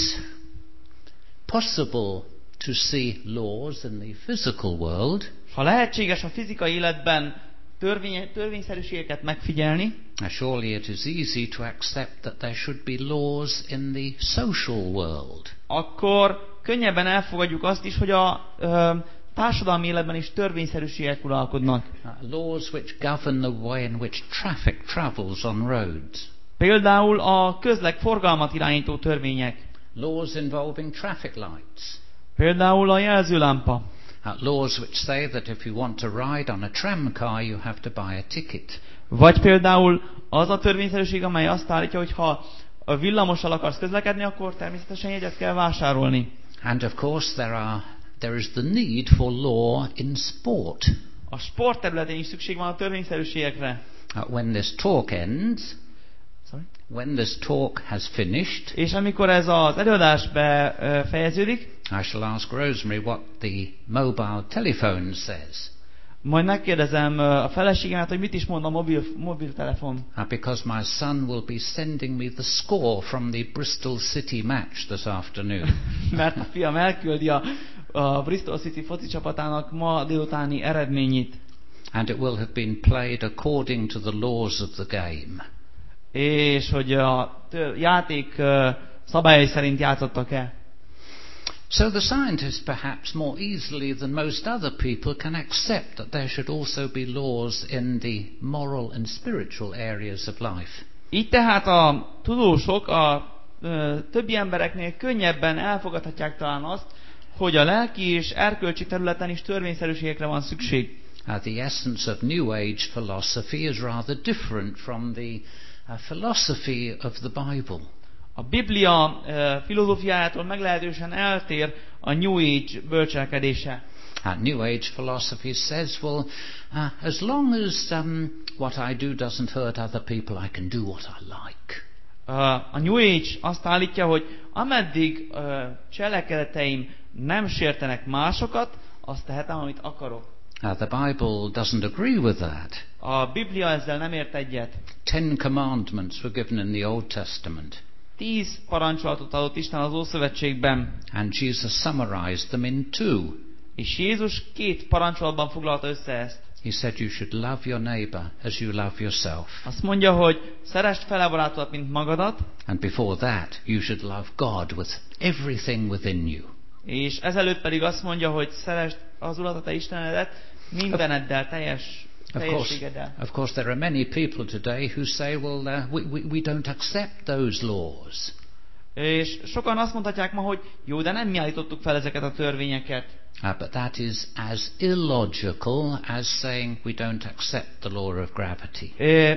possible to see laws in the physical world, Ha lehetséges a fizikai életben törvényszerűségeket megfigyelni, surely it is easy to accept that there should be laws in the social world. akkor könnyebben elfogadjuk azt is, hogy a társadalmi életben is törvényszerűségek uralkodnak. Laws which govern the way in which traffic travels on roads. Például a közleg forgalmat irányító törvények. Laws involving traffic lights. Például a jelzőlámpa. Laws which say that if you want to ride on a tramcar, you have to buy a ticket. Vagy például az a törvényszerűség, amely azt állítja, hogy ha a villamossal akarsz közlekedni, akkor természetesen jegyet kell vásárolni. And of course there is the need for law in sport. A sport területén is szükség van a törvényszerűségekre. When this talk ends, Sorry? when this talk has finished, És amikor ez az előadás befejeződik, I shall ask Rosemary what the mobile telephone says. majd megkérdezem a feleségemet, hogy mit is mond a mobiltelefon. Because my son will be sending me the score from the Bristol City match this afternoon. Mert a fiam elküldi a Bristol City foci csapatának ma délutáni eredményét. And it will have been played according to the laws of the game. És hogy a játék szabályai szerint játszottak-e. So the scientist perhaps more easily than most other people can accept that there should also be laws in the moral and spiritual areas of life. Így tehát a tudósok a többi embereknél könnyebben elfogadhatják talán azt, hogy a lelki és erkölcsi területen is törvényszerűségekre van szükség. The essence of New Age philosophy is rather different from the philosophy of the Bible. A Biblia filozófiájától meglehetősen eltér a New Age bölcselkedése. New Age philosophy says, well, as long as what I do doesn't hurt other people, I can do what I like. A New Age azt állítja, hogy ameddig cselekedeteim nem sértenek másokat, azt tehetem, amit akarok. The Bible doesn't agree with that. A Biblia ezzel nem ért egyet. 10 commandments were given in the Old Testament. 10 parancsolatot adott Isten az Ószövetségben. And Jesus summarized them in 2. És Jézus 2 parancsolatban foglalta össze ezt. He said you should love your neighbor as you love yourself. Azt mondja, hogy szeresd fele barátodat, mint magadat. And before that, you should love God with everything within you. És ezelőtt pedig azt mondja, hogy szeresd az Urat, a te Istenedet mindeneddel, teljességeddel. Of course, there are many people today who say, well, we don't accept those laws. És sokan azt mondhatják ma, hogy jó, de nem mi állítottuk fel ezeket a törvényeket. But that is as illogical as saying we don't accept the law of gravity.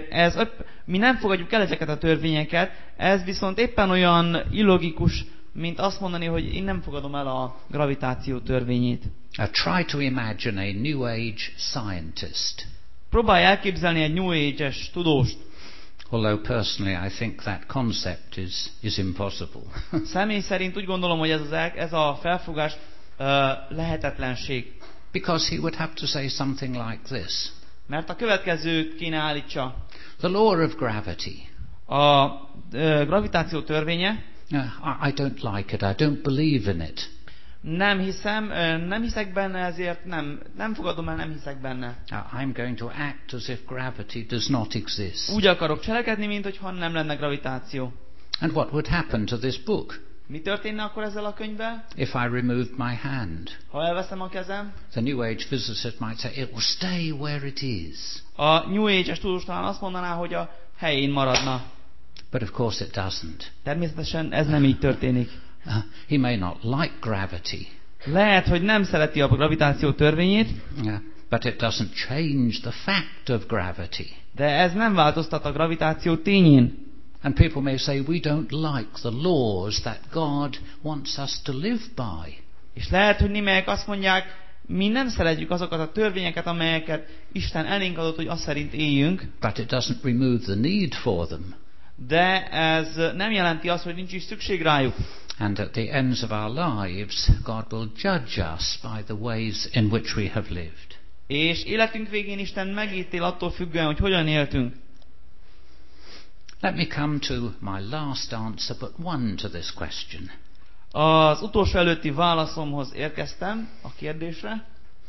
Mi nem fogadjuk el ezeket a törvényeket, ez viszont éppen olyan illogikus, mint azt mondani, hogy én nem fogadom el a gravitáció törvényét. Try to imagine a New Age scientist. Próbálj elképzelni egy New Age-es tudóst. Although personally I think that concept is impossible. Személy szerint úgy gondolom, hogy ez a felfogás lehetetlenség. Because he would have to say something like this. Mert a következőt kéne állítsa. The law of gravity. A gravitáció törvénye. I don't like it. I don't believe in it. Nem hiszem, nem hiszek benne, ezért nem fogadom el, nem hiszek benne. I'm going to act as if gravity does not exist. Úgy akarok cselekedni, minthogyha nem lenne gravitáció. And what would happen to this book? Mi történne akkor ezzel a könyvvel? If I removed my hand. Ha elveszem a kezem? The New Age physicist might say it will stay where it is. A New Age-es tudós talán azt mondaná, hogy a helyén maradna. But of course it doesn't. Természetesen ez nem így történik. He may not like gravity. Lehet, hogy nem szereti a gravitáció törvényét, But it doesn't change the fact of gravity. de ez nem változtat a gravitáció tényén. And people may say, we don't like the laws that God wants us to live by. És lehet, hogy némelyek azt mondják, mi nem szeretjük azokat a törvényeket, amelyeket Isten elénk adott, hogy azt szerint éljünk. But it doesn't remove the need for them. De ez nem jelenti azt, hogy nincs is szükség rájuk. And at the ends of our lives, God will judge us by the ways in which we have lived. És életünk végén Isten megítél attól függően, hogy hogyan éltünk. Let me come to my last answer, but one to this question. Az utolsó előtti válaszomhoz érkeztem a kérdésre.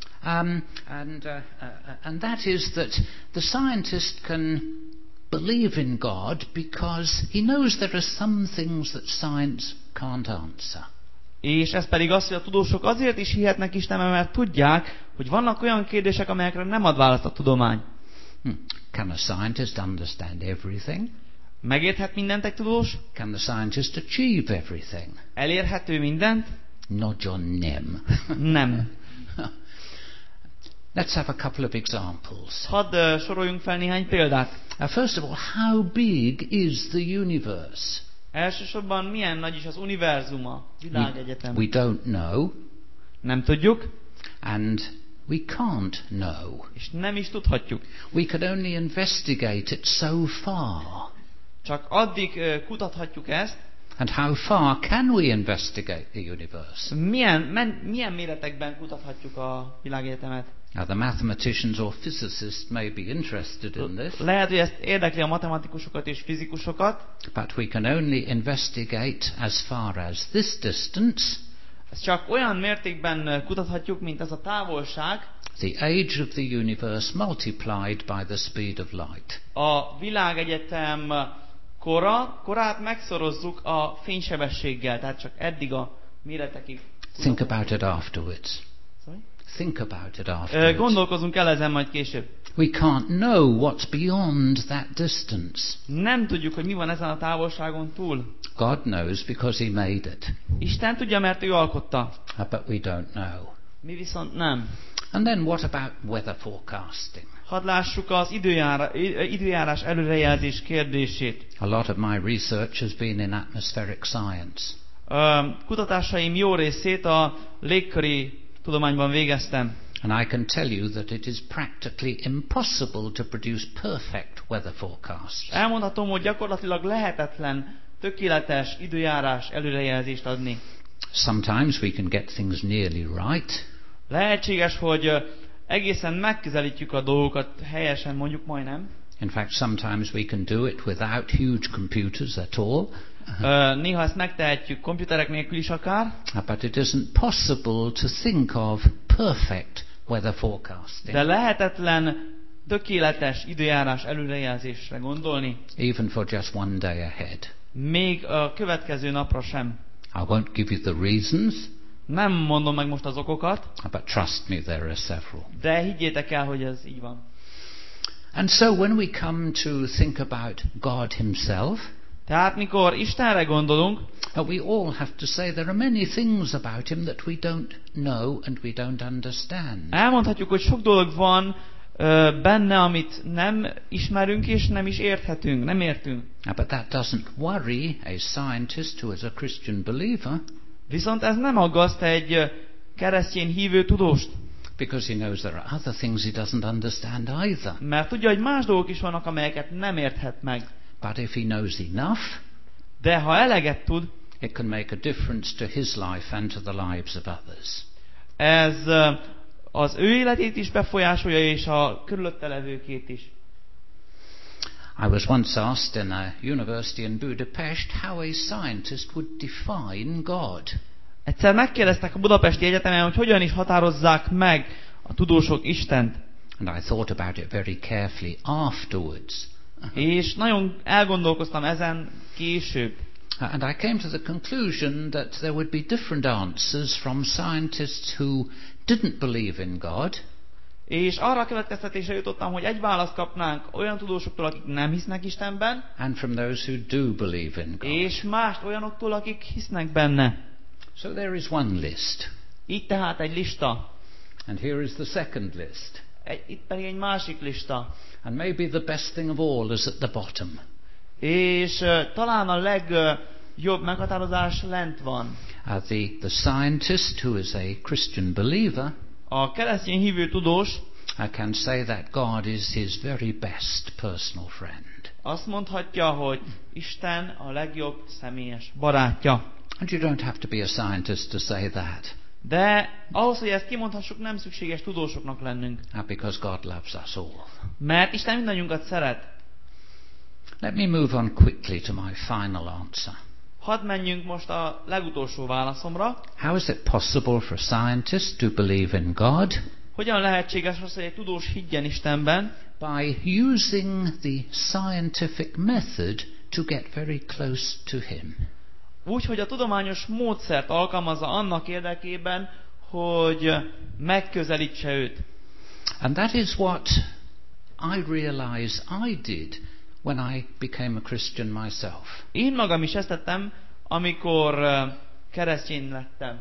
And that is that the scientist can believe in God because he knows there are some things that science can't answer. És ez pedig az, hogy a tudósok azért is hihetnek Istenben, mert tudják, hogy vannak olyan kérdések, amelyekre nem ad választ a tudomány. Can a scientist understand everything? Megérthet mindent egy tudós? Can the scientist achieve everything? Elérhető mindent? Not your nem. Nem. Let's have a couple of examples. Hadd soroljunk fel néhány példát. First of all, how big is the universe? Elsősorban milyen nagy is az univerzum, a világegyetem? We don't know. Nem tudjuk. And we can't know. És nem is tudhatjuk. We can only investigate it so far. Csak addig kutathatjuk ezt. And how far can we investigate the universe? Milyen méretekben kutathatjuk a világegyetemet? Now, the mathematicians or physicists may be interested in this. Lehet, hogy ezt érdekli a matematikusokat és fizikusokat. But we can only investigate as far as this distance. Ezt csak olyan mértékben kutathatjuk, mint ez a távolság. The age of the universe multiplied by the speed of light. A világegyetem korát megszorozzuk a fénysebességgel, tehát csak eddig a méretekig. Think about it afterwards. Sorry? Think about it afterwards. Gondolkozunk el ezen majd később. We can't know what's beyond that distance. Nem tudjuk, hogy mi van ezen a távolságon túl. God knows because he made it. Isten tudja, mert ő alkotta. But we don't know. Mi viszont nem. And then what about weather forecasting? Hadd lássuk az időjárás előrejelzés kérdését. A lot of my research has been in atmospheric science. Kutatásaim jó részét a légköri tudományban végeztem. And I can tell you that it is practically impossible to produce perfect weather forecasts. Elmondhatom, hogy gyakorlatilag lehetetlen tökéletes időjárás előrejelzést adni. Sometimes we can get things nearly right. Lehetséges, hogy egészen megközelítjük a dolgokat helyesen, mondjuk majdnem. In fact, sometimes we can do it without huge computers at all. Néha ezt megtehetjük komputerek nélkül is akár. But it isn't possible to think of perfect weather forecasting. De lehetetlen tökéletes időjárás előrejelzésre gondolni. Even for just one day ahead. Még a következő napra sem. I won't give you the reasons. Nem mondom meg most az okokat. But trust me, there are several. De higgyétek el, hogy ez így van. And so when we come to think about God himself, tehát mikor Istenre gondolunk, we all have to say there are many things about him that we don't know and we don't understand. Elmondhatjuk, hogy sok dolog van benne, amit nem ismerünk és nem is érthetünk, nem értünk. But that doesn't worry a scientist who is a Christian believer. Viszont ez nem aggaszt egy keresztény hívő tudóst. Because he knows there are other things he doesn't understand either. Mert tudja, hogy más dolgok is vannak, amelyeket nem érthet meg. But if he knows enough, de ha eleget tud, it can make a difference to his life and to the lives of others. Ez az ő életét is befolyásolja, és a körülötte levőkét is. I was once asked in a university in Budapest how a scientist would define God. Egyszer megkérdeztek a Budapesti Egyetemen, hogy hogyan is határozzák meg a tudósok Istent. And I thought about it very carefully afterwards. És nagyon elgondolkoztam ezen később. And I came to the conclusion that there would be different answers from scientists who didn't believe in God. És arra a következtetésre jutottam, hogy egy választ kapnánk olyan tudósoktól, akik nem hisznek Istenben, and from those who do believe in God. és mást olyanoktól, akik hisznek benne. So there is one list. Így tehát egy lista. And here is the second list. Itt pedig egy másik lista. And maybe the best thing of all is at the bottom. És talán a legjobb meghatározás lent van. The scientist who is a Christian believer A keresztény hívő tudós can say that God is his very best personal friend. azt mondhatja, hogy Isten a legjobb személyes barátja. And you don't have to be a scientist to say that. De ahhoz, hogy ezt kimondhassuk, nem szükséges tudósoknak lennünk. Because God loves us all. Mert Isten mindannyiunkat szeret. Let me move on quickly to my final answer. Hadd menjünk most a legutolsó válaszomra. How is it possible for a scientist to believe in God? Hogyan lehetséges az, hogy egy tudós higgyen Istenben? By using the scientific method to get very close to him. Úgy, hogy a tudományos módszert alkalmazza annak érdekében, hogy megközelítse őt. And that is what I realize I did when I became a Christian myself. Én magam is ezt tettem, amikor keresztény lettem.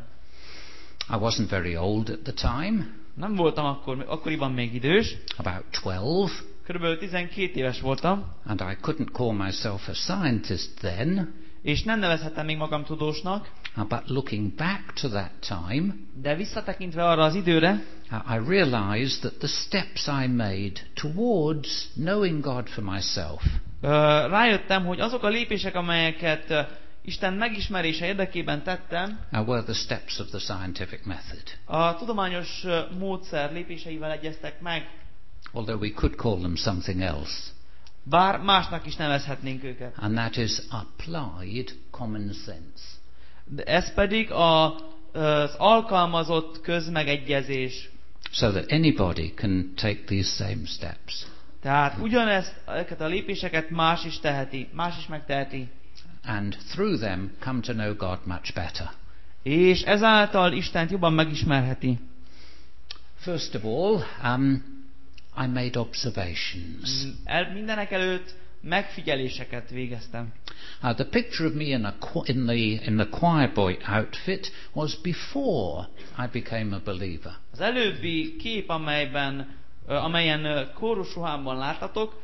I wasn't very old at the time. Nem voltam akkoriban még idős. About 12. Körülbelül 12 éves voltam. And I couldn't call myself a scientist then. És nem nevezhettem még magam tudósnak. But looking back to that time, de visszatekintve arra az időre, I realized that the steps I made towards knowing God for myself, rájöttem, hogy azok a lépések, amelyeket Isten megismerése érdekében tettem, were the steps of the scientific method. A tudományos módszer lépéseivel egyeztek meg. Although we could call them something else. Bár másnak is nevezhetnénk őket. And that is applied common sense. De ez pedig az alkalmazott közmegegyezés. So that anybody can take these same steps. Tehát ezeket a lépéseket más is teheti, más is megteheti. And through them come to know God much better. És ezáltal Istent jobban megismerheti. First of all, I made observations. Mindenek előtt megfigyeléseket végeztem. The picture of me in the choir boy outfit was before I became a believer. Az előbbi kép, amelyen kórusruhámban láttatok,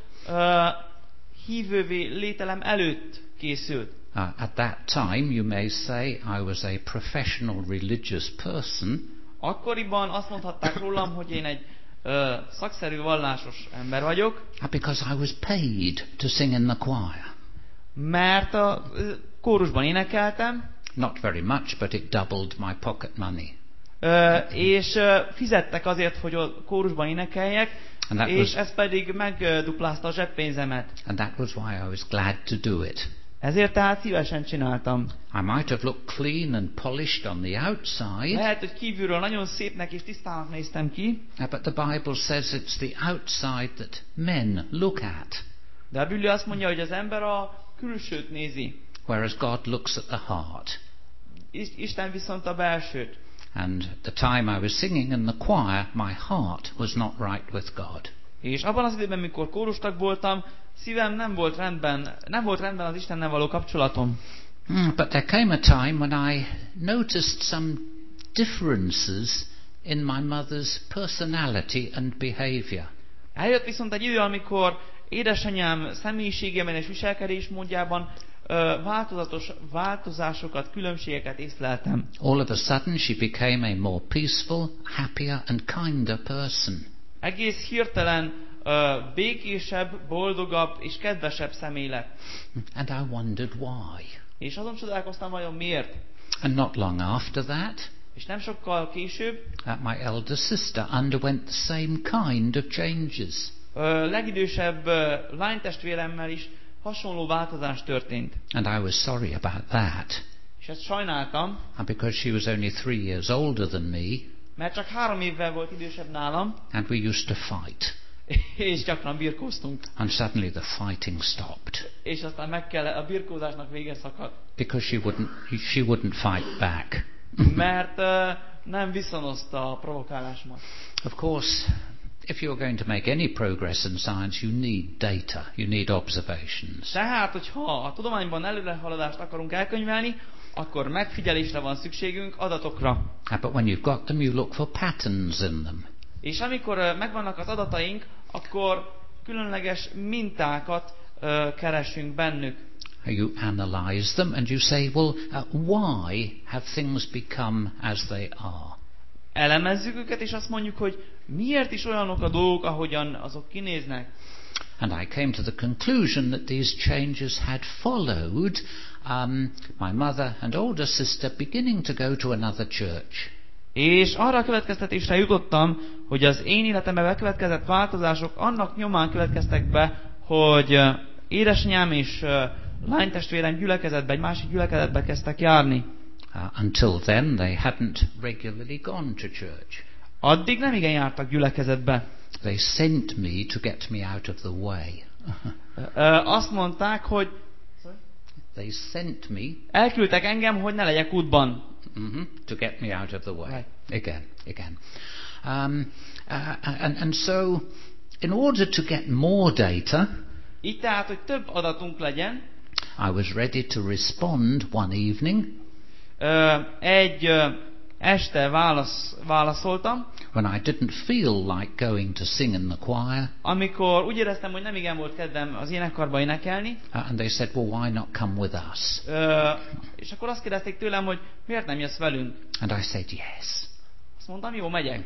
hívővé lételem előtt készült. At that time, you may say I was a professional religious person. Akkoriban azt mondhatták rólam, hogy én egy szakszerű vallásos ember vagyok. Because I was paid to sing in the choir. Mert a kórusban énekeltem. Not very much, but it doubled my pocket money. És fizettek azért, hogy a kórusban énekeljek, és ez pedig megduplázta a zseppénzemet. And that was why I was glad to do it. Ezért tehát szívesen csináltam. I might have looked clean and polished on the outside. Lehet, hogy kívülről nagyon szépnek és tisztának néztem ki. But the Bible says it's the outside that men look at. De a Biblia azt mondja, hogy az ember a külsőt nézi. Whereas God looks at the heart. Isten viszont a belsőt. And the time I was singing in the choir, my heart was not right with God. És abban az időben, mikor kórustag voltam, szívem nem volt rendben az Istennel való kapcsolatom. But there came a time when I noticed some differences in my mother's personality and behavior. Eljött viszont egy idő, amikor édesanyám személyiségében és viselkedésmódjában változásokat, különbségeket észleltem. All of a sudden she became a more peaceful, happier and kinder person. Egész hirtelen békésebb, boldogabb és kedvesebb személy lett. And I wondered why. És azon csodálkoztam, vajon miért. And not long after that, és nem sokkal később, my elder sister underwent the same kind of changes. Legidősebb lánytestvéremmel is hasonló változás történt. And I was sorry about that. És ezt sajnáltam. Because she was only 3 years older than me. Mert csak 3 évvel volt idősebb nálam. And we used to fight. És gyakran birkóztunk. And suddenly the fighting stopped. És aztán a birkózásnak vége szakadt. Because she wouldn't fight back. Mert nem viszonozta a provokálásomat. Of course, if you're going to make any progress in science, you need data, you need observations. Tehát, hogyha a tudományban előrehaladást akarunk elkönyvelni, akkor megfigyelésre van szükségünk, adatokra. But when you've got them, you look for patterns in them. És amikor megvannak az adataink, akkor különleges mintákat keresünk bennük. You analyze them and you say, well, why have things become as they are? Elemezzük őket, és azt mondjuk, hogy miért is olyanok a dolgok, ahogyan azok kinéznek. And I came to the conclusion that these changes had followed my mother and older sister beginning to go to another church. És arra a következtetésre jutottam, hogy az én életemben bekövetkezett változások annak nyomán következtek be, hogy édesanyám és lánytestvérem gyülekezetbe, egy másik gyülekezetbe kezdtek járni. Until then, they hadn't regularly gone to church. Addig nem igen jártak gyülekezetbe. They sent me to get me out of the way. Azt mondták, hogy They sent me. Elküldtek engem, hogy ne legyek útban. To get me out of the way. Right. Again. And so, in order to get more data, így tehát, hogy több adatunk legyen, I was ready to respond one evening. Egy este válaszoltam, When I didn't feel like going to sing in the choir. Amikor úgy éreztem, hogy nem igen volt kedvem az énekkarba énekelni. And they said, well, why not come with us? És akkor azt kérdezték tőlem, hogy miért nem jössz velünk? And I said, yes. Azt mondtam, jó, megyek.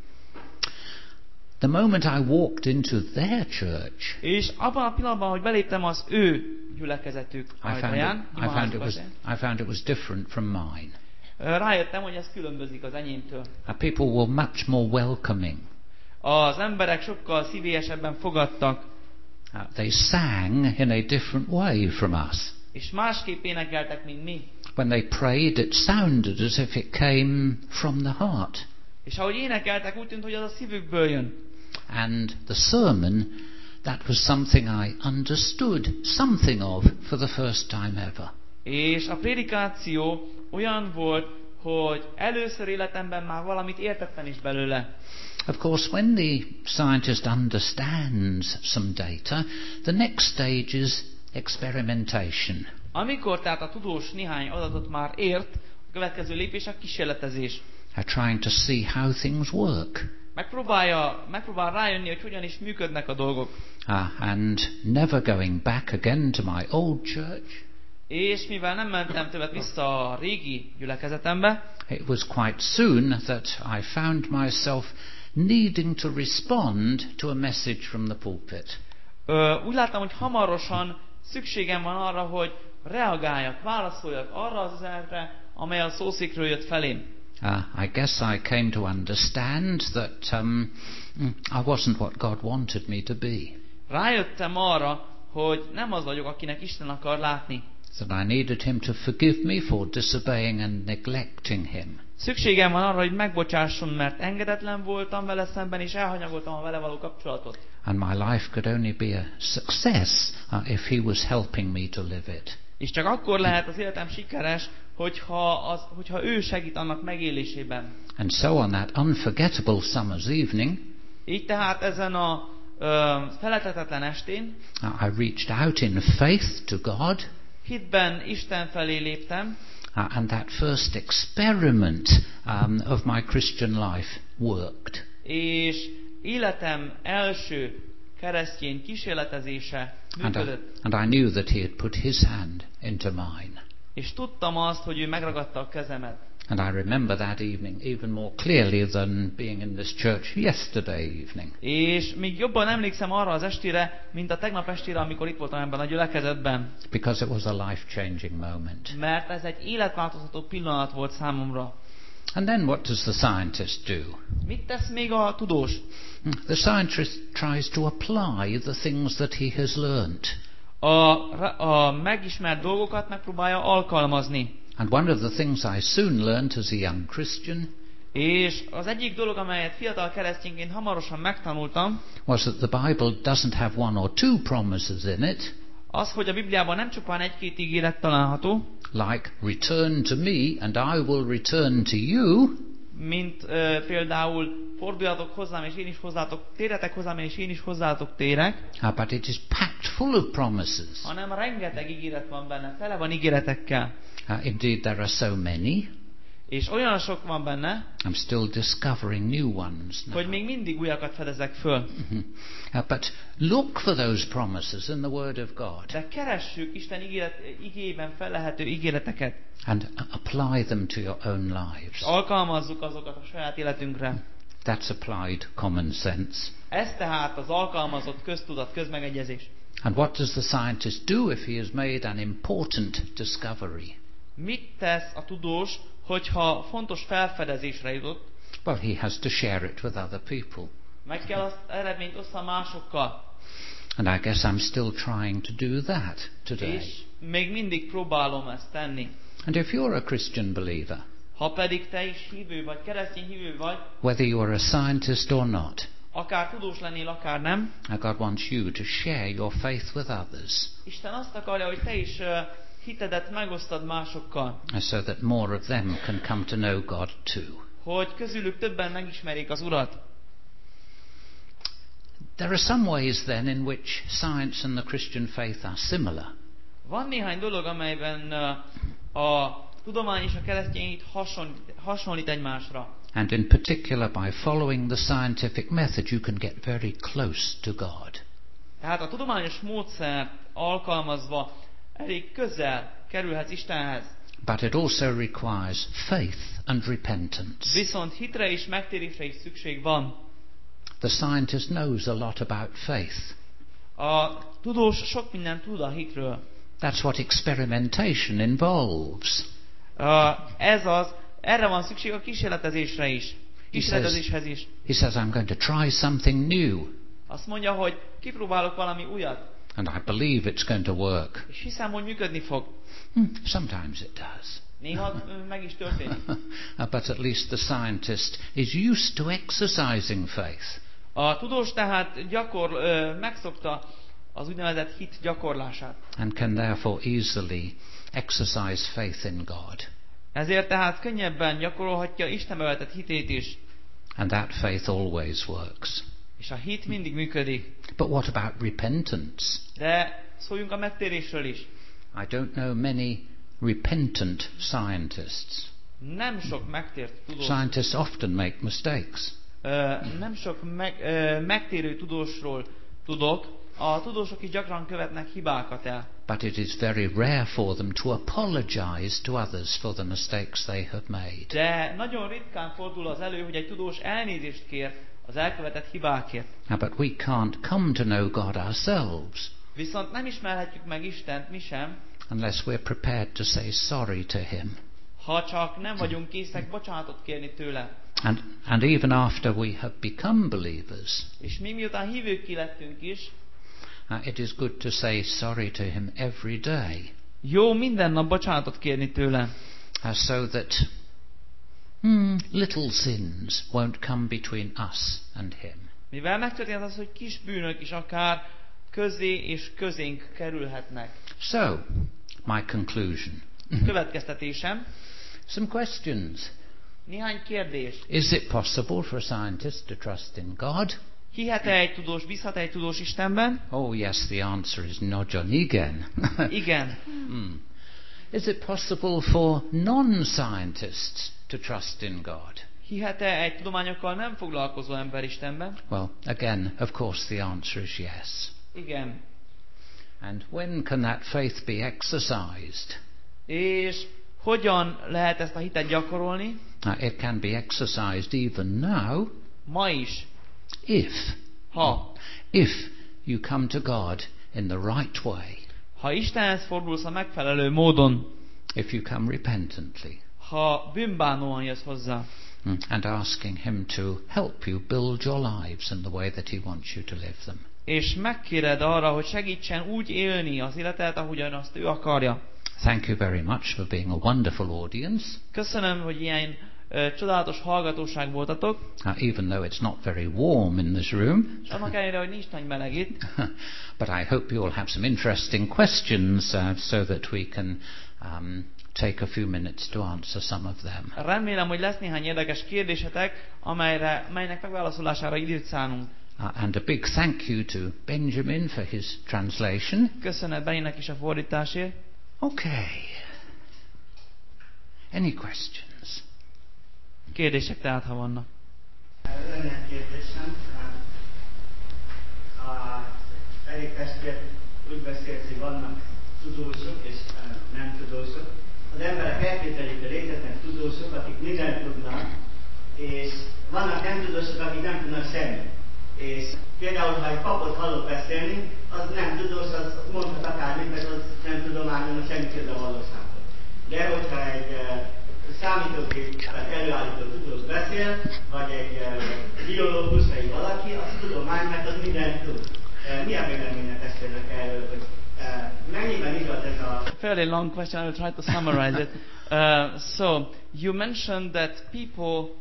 The moment I walked into their church, és abban a pillanatban, hogy beléptem az ő gyülekezetük ajtaján, I found it was different from mine. Rájöttem, hogy ez különbözik az enyémtől. People were much more welcoming. Az emberek sokkal szívélyesebben fogadtak. They sang in a different way from us. És másképp énekeltek, mint mi. When they prayed, it sounded as if it came from the heart. És ahogy énekeltek, úgy tűnt, hogy az a szívükből jön. And the sermon, that was something I understood something of for the first time ever. És a prédikáció olyan volt, hogy először életemben már valamit értettem is belőle. Of course, when the scientist understands some data, the next stage is experimentation. Amikor tehát a tudós néhány adatot már ért, a következő lépés a kísérletezés. Trying to see how things work. Megpróbál rájönni, hogy hogyan is működnek a dolgok. And never going back again to my old church. És mivel nem mentem többet vissza a régi gyülekezetembe, it was quite soon that I found myself needing to respond to a message from the pulpit. Úgy láttam, hogy hamarosan szükségem van arra, hogy reagáljak, válaszoljak arra az üzenetre, amely a szószékről jött felém. I guess I came to understand that I wasn't what God wanted me to be. Rájöttem arra, hogy nem az vagyok, akinek Isten akar látni. That I needed him to forgive me for disobeying and neglecting him. Szükségem van arra, hogy megbocsásson, mert engedetlen voltam vele szemben, és elhanyagoltam a vele való kapcsolatot. And my life could only be a success if he was helping me to live it. És csak akkor lehet az életem sikeres, hogyha ő segít annak megélésében. And so on that unforgettable summer's evening, így tehát ezen a felejthetetlen estén, I reached out in faith to God. Hitben Isten felé léptem. And that first experiment of my Christian life worked. És életem első keresztény kísérletezése működött. And I knew that he had put his hand into mine. És tudtam azt, hogy ő megragadta a kezemet. And I remember that evening even more clearly than being in this church yesterday evening. És még jobban emlékszem arra az estére, mint a tegnap estére, amikor itt voltam ebben a gyülekezetben. Because it was a life-changing moment. Mert ez egy életváltoztató pillanat volt számomra. And then what does the scientist do? Mit tesz még a tudós? The scientist tries to apply the things that he has learnt. A megismert dolgokat megpróbálja alkalmazni. And one of the things I soon learnt as a young Christian, és az egyik dolog, amelyet fiatal keresztényként hamarosan megtanultam, was that the Bible doesn't have one or two promises in it. Az, hogy a Bibliában nem csupán egy-két ígéret található. Like return to me and I will return to you. mint például forduljatok hozzám, és én is hozzátok, térjetek hozzám, és én is hozzátok térek, but it is packed full of promises. hanem rengeteg ígéret van benne, tele van ígéretekkel. Indeed, there are so many. És olyan sok van benne, I'm still discovering new ones now. hogy még mindig újakat fedezek föl. But look for those promises in the Word of God De keressük Isten igében fellehető ígéreteket, and apply them to your own lives. és alkalmazzuk azokat a saját életünkre. That's applied common sense. Ez tehát az alkalmazott köztudat, közmegegyezés. And what does the scientist do if he has made an important discovery? Mit tesz a tudós, hogyha fontos felfedezésre jutott? Well, he has to share it with other people. Meg kell azt eredményt osztani másokkal. And I guess I'm still trying to do that today. És még mindig próbálom ezt tenni. And if you're a Christian believer, Ha pedig te is hívő vagy, keresztény hívő vagy, whether you are a scientist or not, akár tudós lennél, akár nem, God wants you to share your faith with others, Isten azt akarja, hogy te is hitedet megosztad másokkal, so that more of them can come to know God too. hogy közülük többen megismerjék az Urat. There are some ways then in which science and the Christian faith are similar. Van néhány dolog, amelyben a tudomány és a keresztényit hasonlít egymásra. And in particular, by following the scientific method, you can get very close to God. Tehát a tudományos módszert alkalmazva elég közel kerülhetsz Istenhez. But it also requires faith and repentance. Viszont hitre és megtérésre is szükség van. The scientist knows a lot about faith. A tudós sok mindent tud a hitről. That's what experimentation involves. Erre van szükség a kísérletezésre is. Kísérletezéshez is. He says, I'm going to try something new. Azt mondja, hogy kipróbálok valami újat. And I believe it's going to work. És hiszem, hogy működni fog. Sometimes it does. Néha meg is történik. But at least the scientist is used to exercising faith. A tudós tehát megszokta az úgynevezett hit gyakorlását. And can therefore easily exercise faith in God. Ezért tehát könnyebben gyakorolhatja Istenbe vetett hitét is. And that faith always works. És a hit mindig működik. But what about repentance? De szóljunk a megtérésről is. I don't know many repentant scientists. Nem sok megtért tudós. Scientists often make mistakes. Nem sok megtérő tudósról tudok. A tudósok is gyakran követnek hibákat el. But it is very rare for them to apologize to others for the mistakes they have made. De nagyon ritkán fordul az elő, hogy egy tudós elnézést kér az elkövetett hibákért. But we can't come to know God ourselves Viszont nem ismerhetjük meg Istent mi sem, unless we're prepared to say sorry to Him. ha csak nem vagyunk készek bocsánatot kérni tőle. And even after we have become believers, És mi miután hívők lettünk is, it is good to say sorry to Him every day. Jó minden nap bocsánatot kérni tőle. So that little sins won't come between us and Him. Mivel megtörtént az, hogy kis bűnök is akár közé és közénk kerülhetnek. So, my conclusion. Következtetésem. Some questions. Néhány kérdés. Is it possible for a scientist to trust in God? Hihet-e egy tudós, bízhat-e egy tudós Istenben? Oh yes, the answer is nagyon igen. Igen. Is it possible for non-scientists to trust in God? Hihet-e egy tudományokkal nem foglalkozó ember Istenben? Well, again, of course the answer is yes. Igen. And when can that faith be exercised? És hogyan lehet ezt a hitet gyakorolni? It can be exercised even now. Ma is. If you come to God in the right way. Ha Istenhez fordulsz a megfelelő módon. If you come repentantly. Ha bűnbánóan jössz hozzá. And asking Him to help you build your lives in the way that He wants you to live them. És megkéred arra, hogy segítsen úgy élni az életet, ahogyan azt ő akarja. Thank you very much for being a wonderful audience. Köszönöm, hogy ilyen csodálatos hallgatóság voltatok. Even though it's not very warm in this room. És annak ellenére, hogy nincs nagy meleg itt. But I hope you'll have some interesting questions so that we can take a few minutes to answer some of them. Remélem, hogy lesz néhány érdekes kérdésetek, melynek megválaszolására időt szánunk. And a big thank you to Benjamin for his translation. Köszönet Bennynek is a fordításért. Okay. Any questions? Kérdések tehát, ha vannak. Lenne kérdésem. Erik testvér úgy beszélt, hogy vannak tudósok és nem tudósok. Az emberek elképzelik, hogy léteznek tudósok, akik mindent tudnak, és vannak nem tudósok, akik nem tudnak semmit. És például, ha egy papot hallok beszélni, az nem tudós, az mondhat akármit, mert az nem tudományos, semmi köze a valósághoz. De hogyha egy számítógépet előállító tudós beszél, vagy egy biológus, vagy valaki, az tudomány, mert az mindent tud. Mi a véleménynek testvérnek erről, hogy mennyiben igaz ez a... Fairly long question, I will try to summarize it. So, you mentioned that people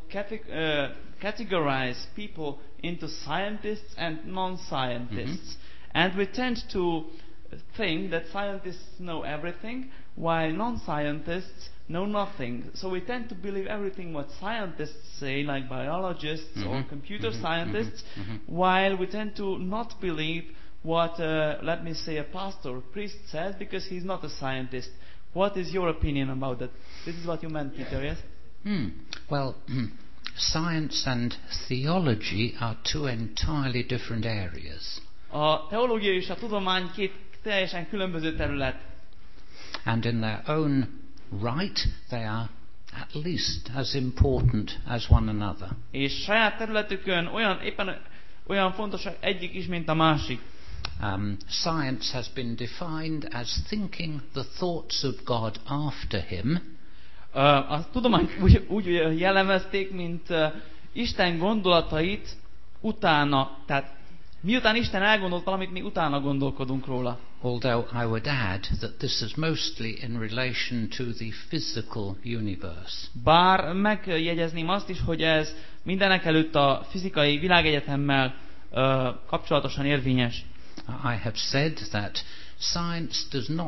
categorize people into scientists and non-scientists. And we tend to think that scientists know everything, while non-scientists know nothing. So we tend to believe everything what scientists say, like biologists or computer scientists, while we tend to not believe what, let me say, a pastor or priest says, because he's not a scientist. What is your opinion about that? This is what you meant, Peter, yes? Well, science and theology are two entirely different areas. A teológia és a tudomány két teljesen különböző terület. And in their own right, they are at least as important as one another. És saját területükön éppen olyan fontosak egyik is, mint a másik. Science has been defined as thinking the thoughts of God after him. A tudományt úgy jellemezték, mint Isten gondolatait utána, tehát miután Isten elgondolt valamit, mi utána gondolkodunk róla. Although I would add that this is mostly in relation to the physical universe. Bár megjegyezném azt is, hogy ez mindenekelőtt a fizikai világegyetemmel kapcsolatosan érvényes. I have said that science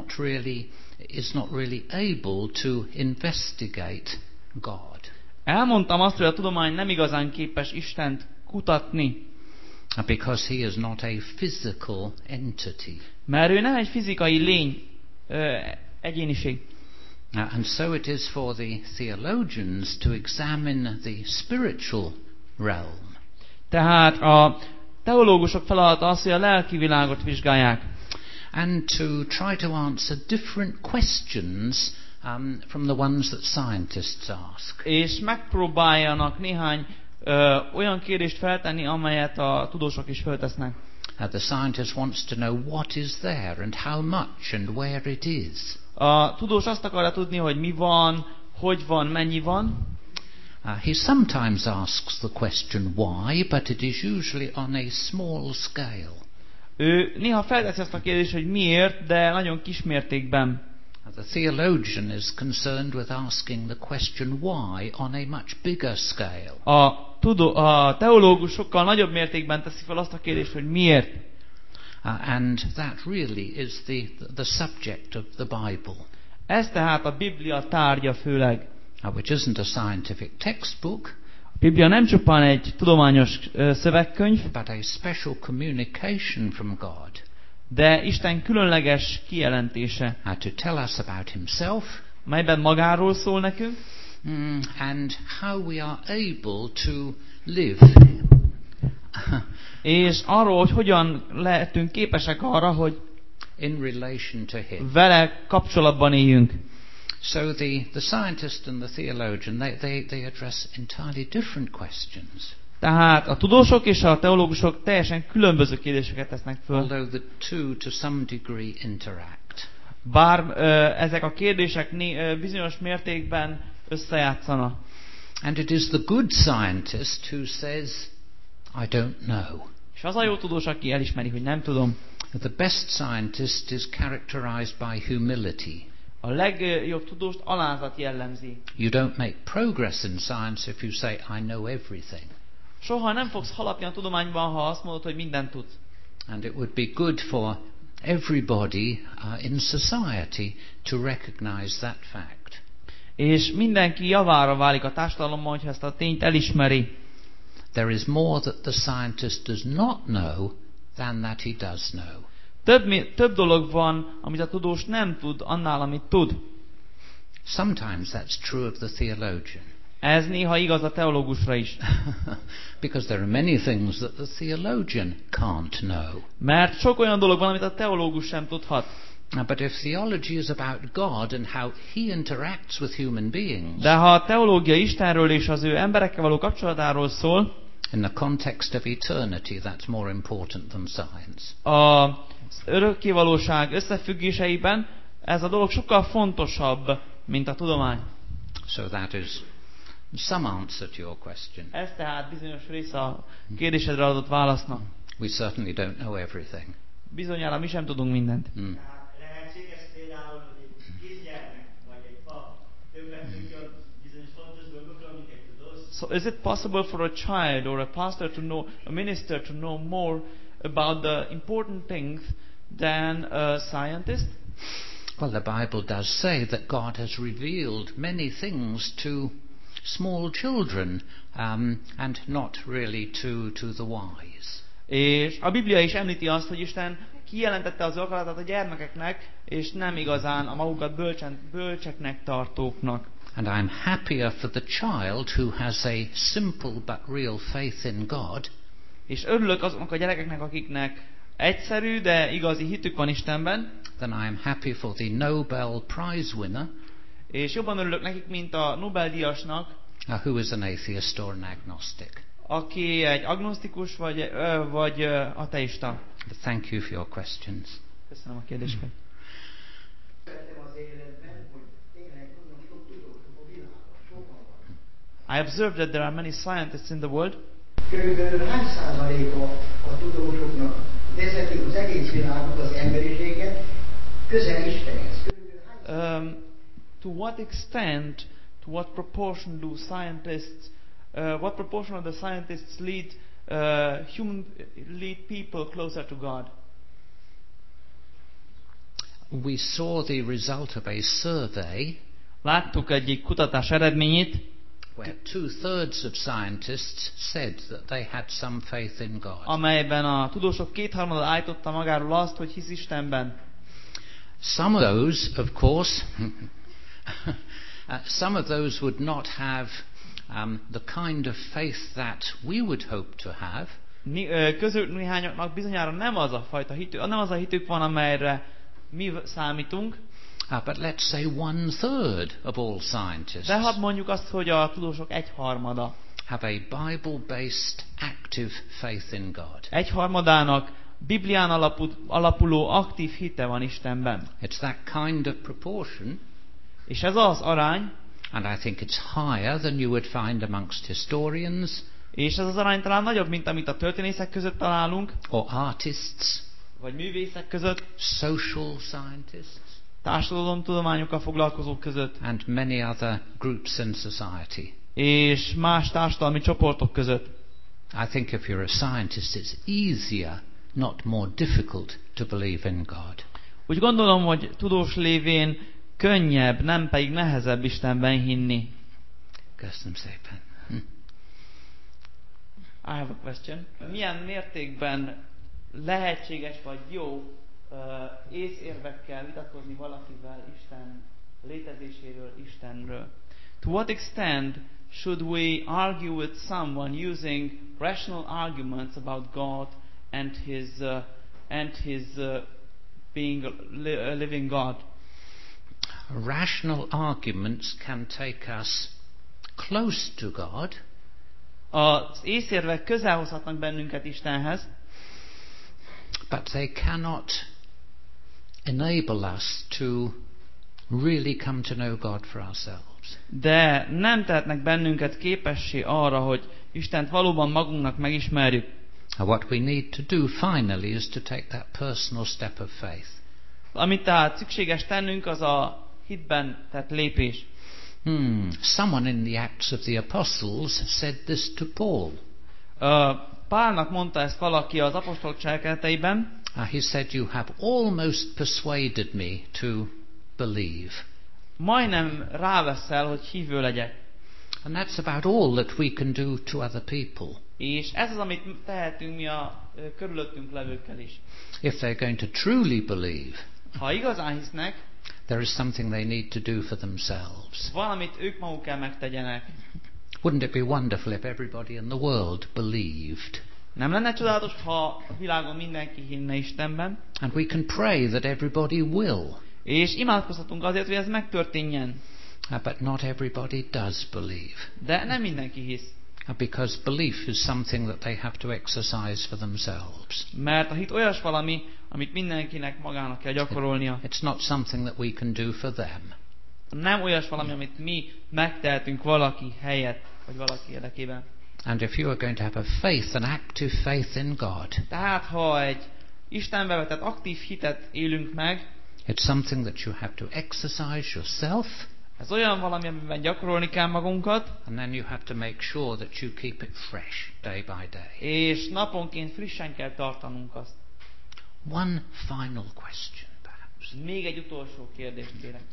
is not really able to investigate God. Elmondtam azt, hogy a tudomány nem igazán képes Istent kutatni. Because he is not a physical entity. Mert ő nem egy fizikai lény, egyéniség. And so it is for the theologians to examine the spiritual realm. Tehát a teológusok feladata az, hogy a lelki világot vizsgálják. And to try to answer different questions from the ones that scientists ask. És megpróbáljanak néhány olyan kérdést feltenni, amelyet a tudósok is feltesznek. The scientist wants to know what is there and how much and where it is. A tudós azt akarja tudni, hogy mi van, hogy van, mennyi van. He sometimes asks the question why, but it is usually on a small scale. Ő néha felteszi azt a kérdést, hogy miért, de nagyon kis mértékben. The theologian is concerned with asking the question why on a much bigger scale. A teológus sokkal nagyobb mértékben teszi fel azt a kérdést, hogy miért. And that really is the subject of the Bible. Ez tehát a Biblia tárgya főleg. Which isn't a scientific textbook. A Biblia nem csupán egy tudományos szövegkönyv, but a special communication from God. De Isten különleges kijelentése. To tell us about himself. Melyben magáról szól nekünk. And how we are able to live. És arról, hogy hogyan lehetünk képesek arra, hogy in relation to him. Vele kapcsolatban éljünk. So the scientist and the theologian, they address entirely different questions. Tehát a tudósok és a teológusok teljesen különböző kérdéseket tesznek föl. Although the two to some degree interact. Bár ezek a kérdések bizonyos mértékben összejátszanak. And it is the good scientist who says, I don't know. És az a jó tudós, aki elismeri, hogy nem tudom. The best scientist is characterized by humility. A legjobb tudóst alázat jellemzi. You don't make progress in science if you say, I know everything. Soha nem fogsz haladni a tudományban, ha azt mondod, hogy mindent tudsz. And it would be good for everybody in society to recognize that fact. És mindenki javára válik a társadalomban, hogyha ezt a tényt elismeri. There is more that the scientist does not know than that he does know. Több dolog van, amit a tudós nem tud, annál, amit tud. Sometimes that's true of the theologian. Ez néha igaz a teológusra is. Because there are many things that the theologian can't know. Mert sok olyan dolog van, amit a teológus sem tudhat. But if theology is about God and how he interacts with human beings, De ha a teológia Istenről és az ő emberekkel való kapcsolatáról szól, in the context of eternity, that's more important than science. az örökkévalóság összefüggéseiben ez a dolog sokkal fontosabb, mint a tudomány. So that is some answer to your question. Ez tehát bizonyos része a kérdésedre adott válasznak. We certainly don't know everything. Bizonyára mi sem tudunk mindent. Tehát lehetséges például, hogy egy kisgyermek vagy egy pap többet tudjon bizonyos fontos dolgokról, mint egy tudós. So is it possible for a child or a pastor to know, a minister to know more about the important things than a scientist? Well, the Bible does say that God has revealed many things to small children, and not really to the wise. És a Biblia is említi azt, hogy Isten kijelentette az akaratát a gyermekeknek, és nem igazán a magukat bölcseknek tartóknak. And I'm happier for the child who has a simple but real faith in God. És örülök azoknak a gyerekeknek, akiknek egyszerű, de igazi hitük van Istenben. Then I'm happy for the Nobel Prize winner. És jobban örülök nekik, mint a Nobel-díjasnak, Who is an atheist or an agnostic. aki egy agnosztikus vagy ateista. But thank you for your questions. Köszönöm a kérdéseket. I observed that there are many scientists in the world. Körülbelül hány százaléka a tudósoknak vezeti az egész világot, az emberiséget közel Istenhez? To what extent, to what proportion do scientists, what proportion of the scientists lead people closer to God? We saw the result of a survey Láttuk egyik kutatás eredményét, where 2/3 of scientists said that they had some faith in God. amelyben a tudósok 2/3 állította magáról azt, hogy hisz Istenben. Some of those, of course, some of those would not have the kind of faith that we would hope to have. Közülük néhányaknak bizonyára nem az a fajta hitük, nem az a hitük van, amelyre mi számítunk. But let's say 1/3 of all scientists De hadd mondjuk azt, hogy a tudósok 1/3 have a Bible-based active faith in God. 1/3 Biblián alapuló aktív hite van Istenben. It's that kind of proportion, És ez az arány, and I think it's higher than you would find amongst historians, és ez az arány talán nagyobb, mint amit a történészek között találunk, or artists, vagy művészek között, social scientists, társadalomtudományokkal foglalkozók között, and many other groups in society. és más társadalmi csoportok között. I think if you're a scientist, it's easier, not more difficult, to believe in God. Úgy gondolom, hogy tudós lévén könnyebb, nem pedig nehezebb Istenben hinni. Köszönöm szépen. I have a question. Milyen mértékben lehetséges vagy jó észérvekkel vitatkozni valakivel Isten létezéséről, Istenről? To what extent should we argue with someone using rational arguments about God and his being a living God? Rational arguments can take us close to God, Az észérvek közel hozhatnak bennünket Istenhez, but they cannot enable us to really come to know God for ourselves. de nem tehetnek bennünket képessé arra, hogy Istent valóban magunknak megismerjük. What we need to do finally is to take that personal step of faith. Amit tehát szükséges tennünk, az a hitben tett lépés. Someone in the Acts of the Apostles said this to Paul. Pálnak mondta ezt valaki az apostolok cselekedeteiben. He said, "You have almost persuaded me to believe." majdnem ráveszel, hogy hívő legyek. And that's about all that we can do to other people. És ez az, amit tehetünk mi a körülöttünk levőkkel is. If they're going to truly believe, Ha igazán hisznek, there is something they need to do for themselves. valamit ők maguk kell megtegyenek. Wouldn't it be wonderful if everybody in the world believed? Nem lenne csodálatos, ha a világon mindenki hinne Istenben? And we can pray that everybody will. És imádkozhatunk azért, hogy ez megtörténjen. But not everybody does believe. De nem mindenki hisz. Because belief is something that they have to exercise for themselves. Mert a hit olyas valami, amit mindenkinek magának kell gyakorolnia. It's not something that we can do for them. Nem olyas valami, amit mi megtehetünk valaki helyett, vagy valaki érdekében. And if you are going to have a faith, an active faith in God, Tehát, ha egy Istenbe vetett aktív hitet élünk meg, it's something that you have to exercise yourself, ez olyan valami, amiben gyakorolni kell magunkat, and then you have to make sure that you keep it fresh day by day. és naponként frissen kell tartanunk azt. One final question, perhaps. Még egy utolsó kérdést kérek.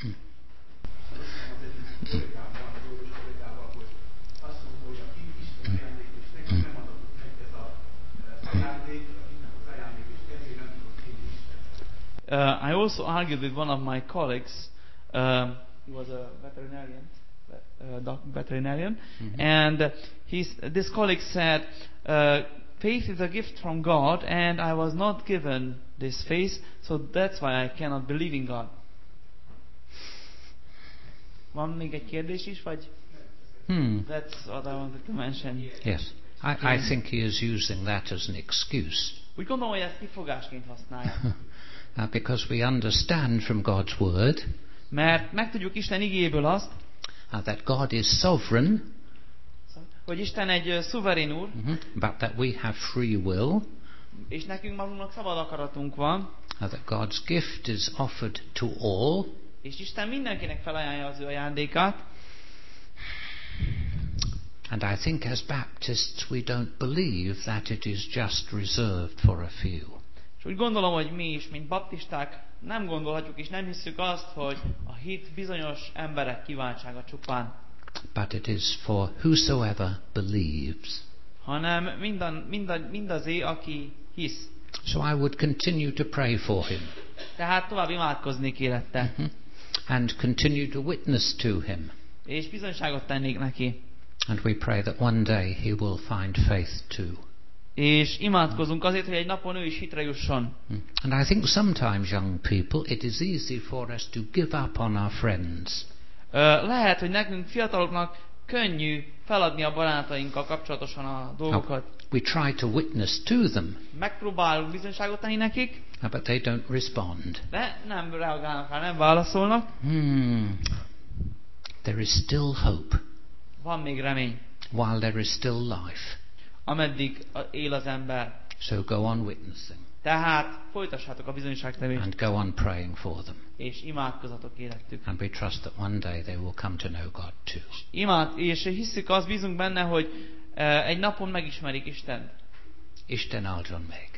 I also argued with one of my colleagues, he was a veterinarian, and this colleague said, faith is a gift from God, and I was not given this faith, so that's why I cannot believe in God. Van még egy kérdés is, vagy? That's what I wanted to mention. Yes. I think he is using that as an excuse. Úgy gondolom, hogy ezt kifogásként használja. Because we understand from God's word Mert megtudjuk Isten igéből azt, that God is sovereign, hogy Isten egy szuverén úr, but that we have free will, és nekünk magunknak szabad akaratunk van, that God's gift is offered to all, és Isten mindenkinek felajánlja az ő ajándékát. And I think as Baptists we don't believe that it is just reserved for a few. És úgy gondolom, hogy mi is, mint baptisták, nem gondolhatjuk és nem hiszük azt, hogy a hit bizonyos emberek kívánsága csupán. But it is for whosoever believes. Hanem mindazé, aki hisz. So I would continue to pray for him. Tehát tovább imádkoznék érette. And continue to witness to him. És bizonyságot tennék neki. And we pray that one day he will find faith too. És imádkozunk azért, hogy egy napon ő is hitre jusson. And I think sometimes, young people, it is easy for us to give up on our friends. Lehet, hogy nekünk fiataloknak könnyű feladni a barátainkkal kapcsolatosan a dolgokat. We try to witness to them, Megpróbálunk bizonyságot tenni nekik, but they don't respond. de nem reagálnak rá, nem válaszolnak. There is still hope Van még remény, while there is still life. ameddig él az ember. So go on witnessing Tehát folytassátok a bizonyságtevést, and go on praying for them. és imádkozatok életük. And we trust that one day they will come to know God too. És hiszük, azt bízunk benne, hogy egy napon megismerik Istent. Isten áldjon meg.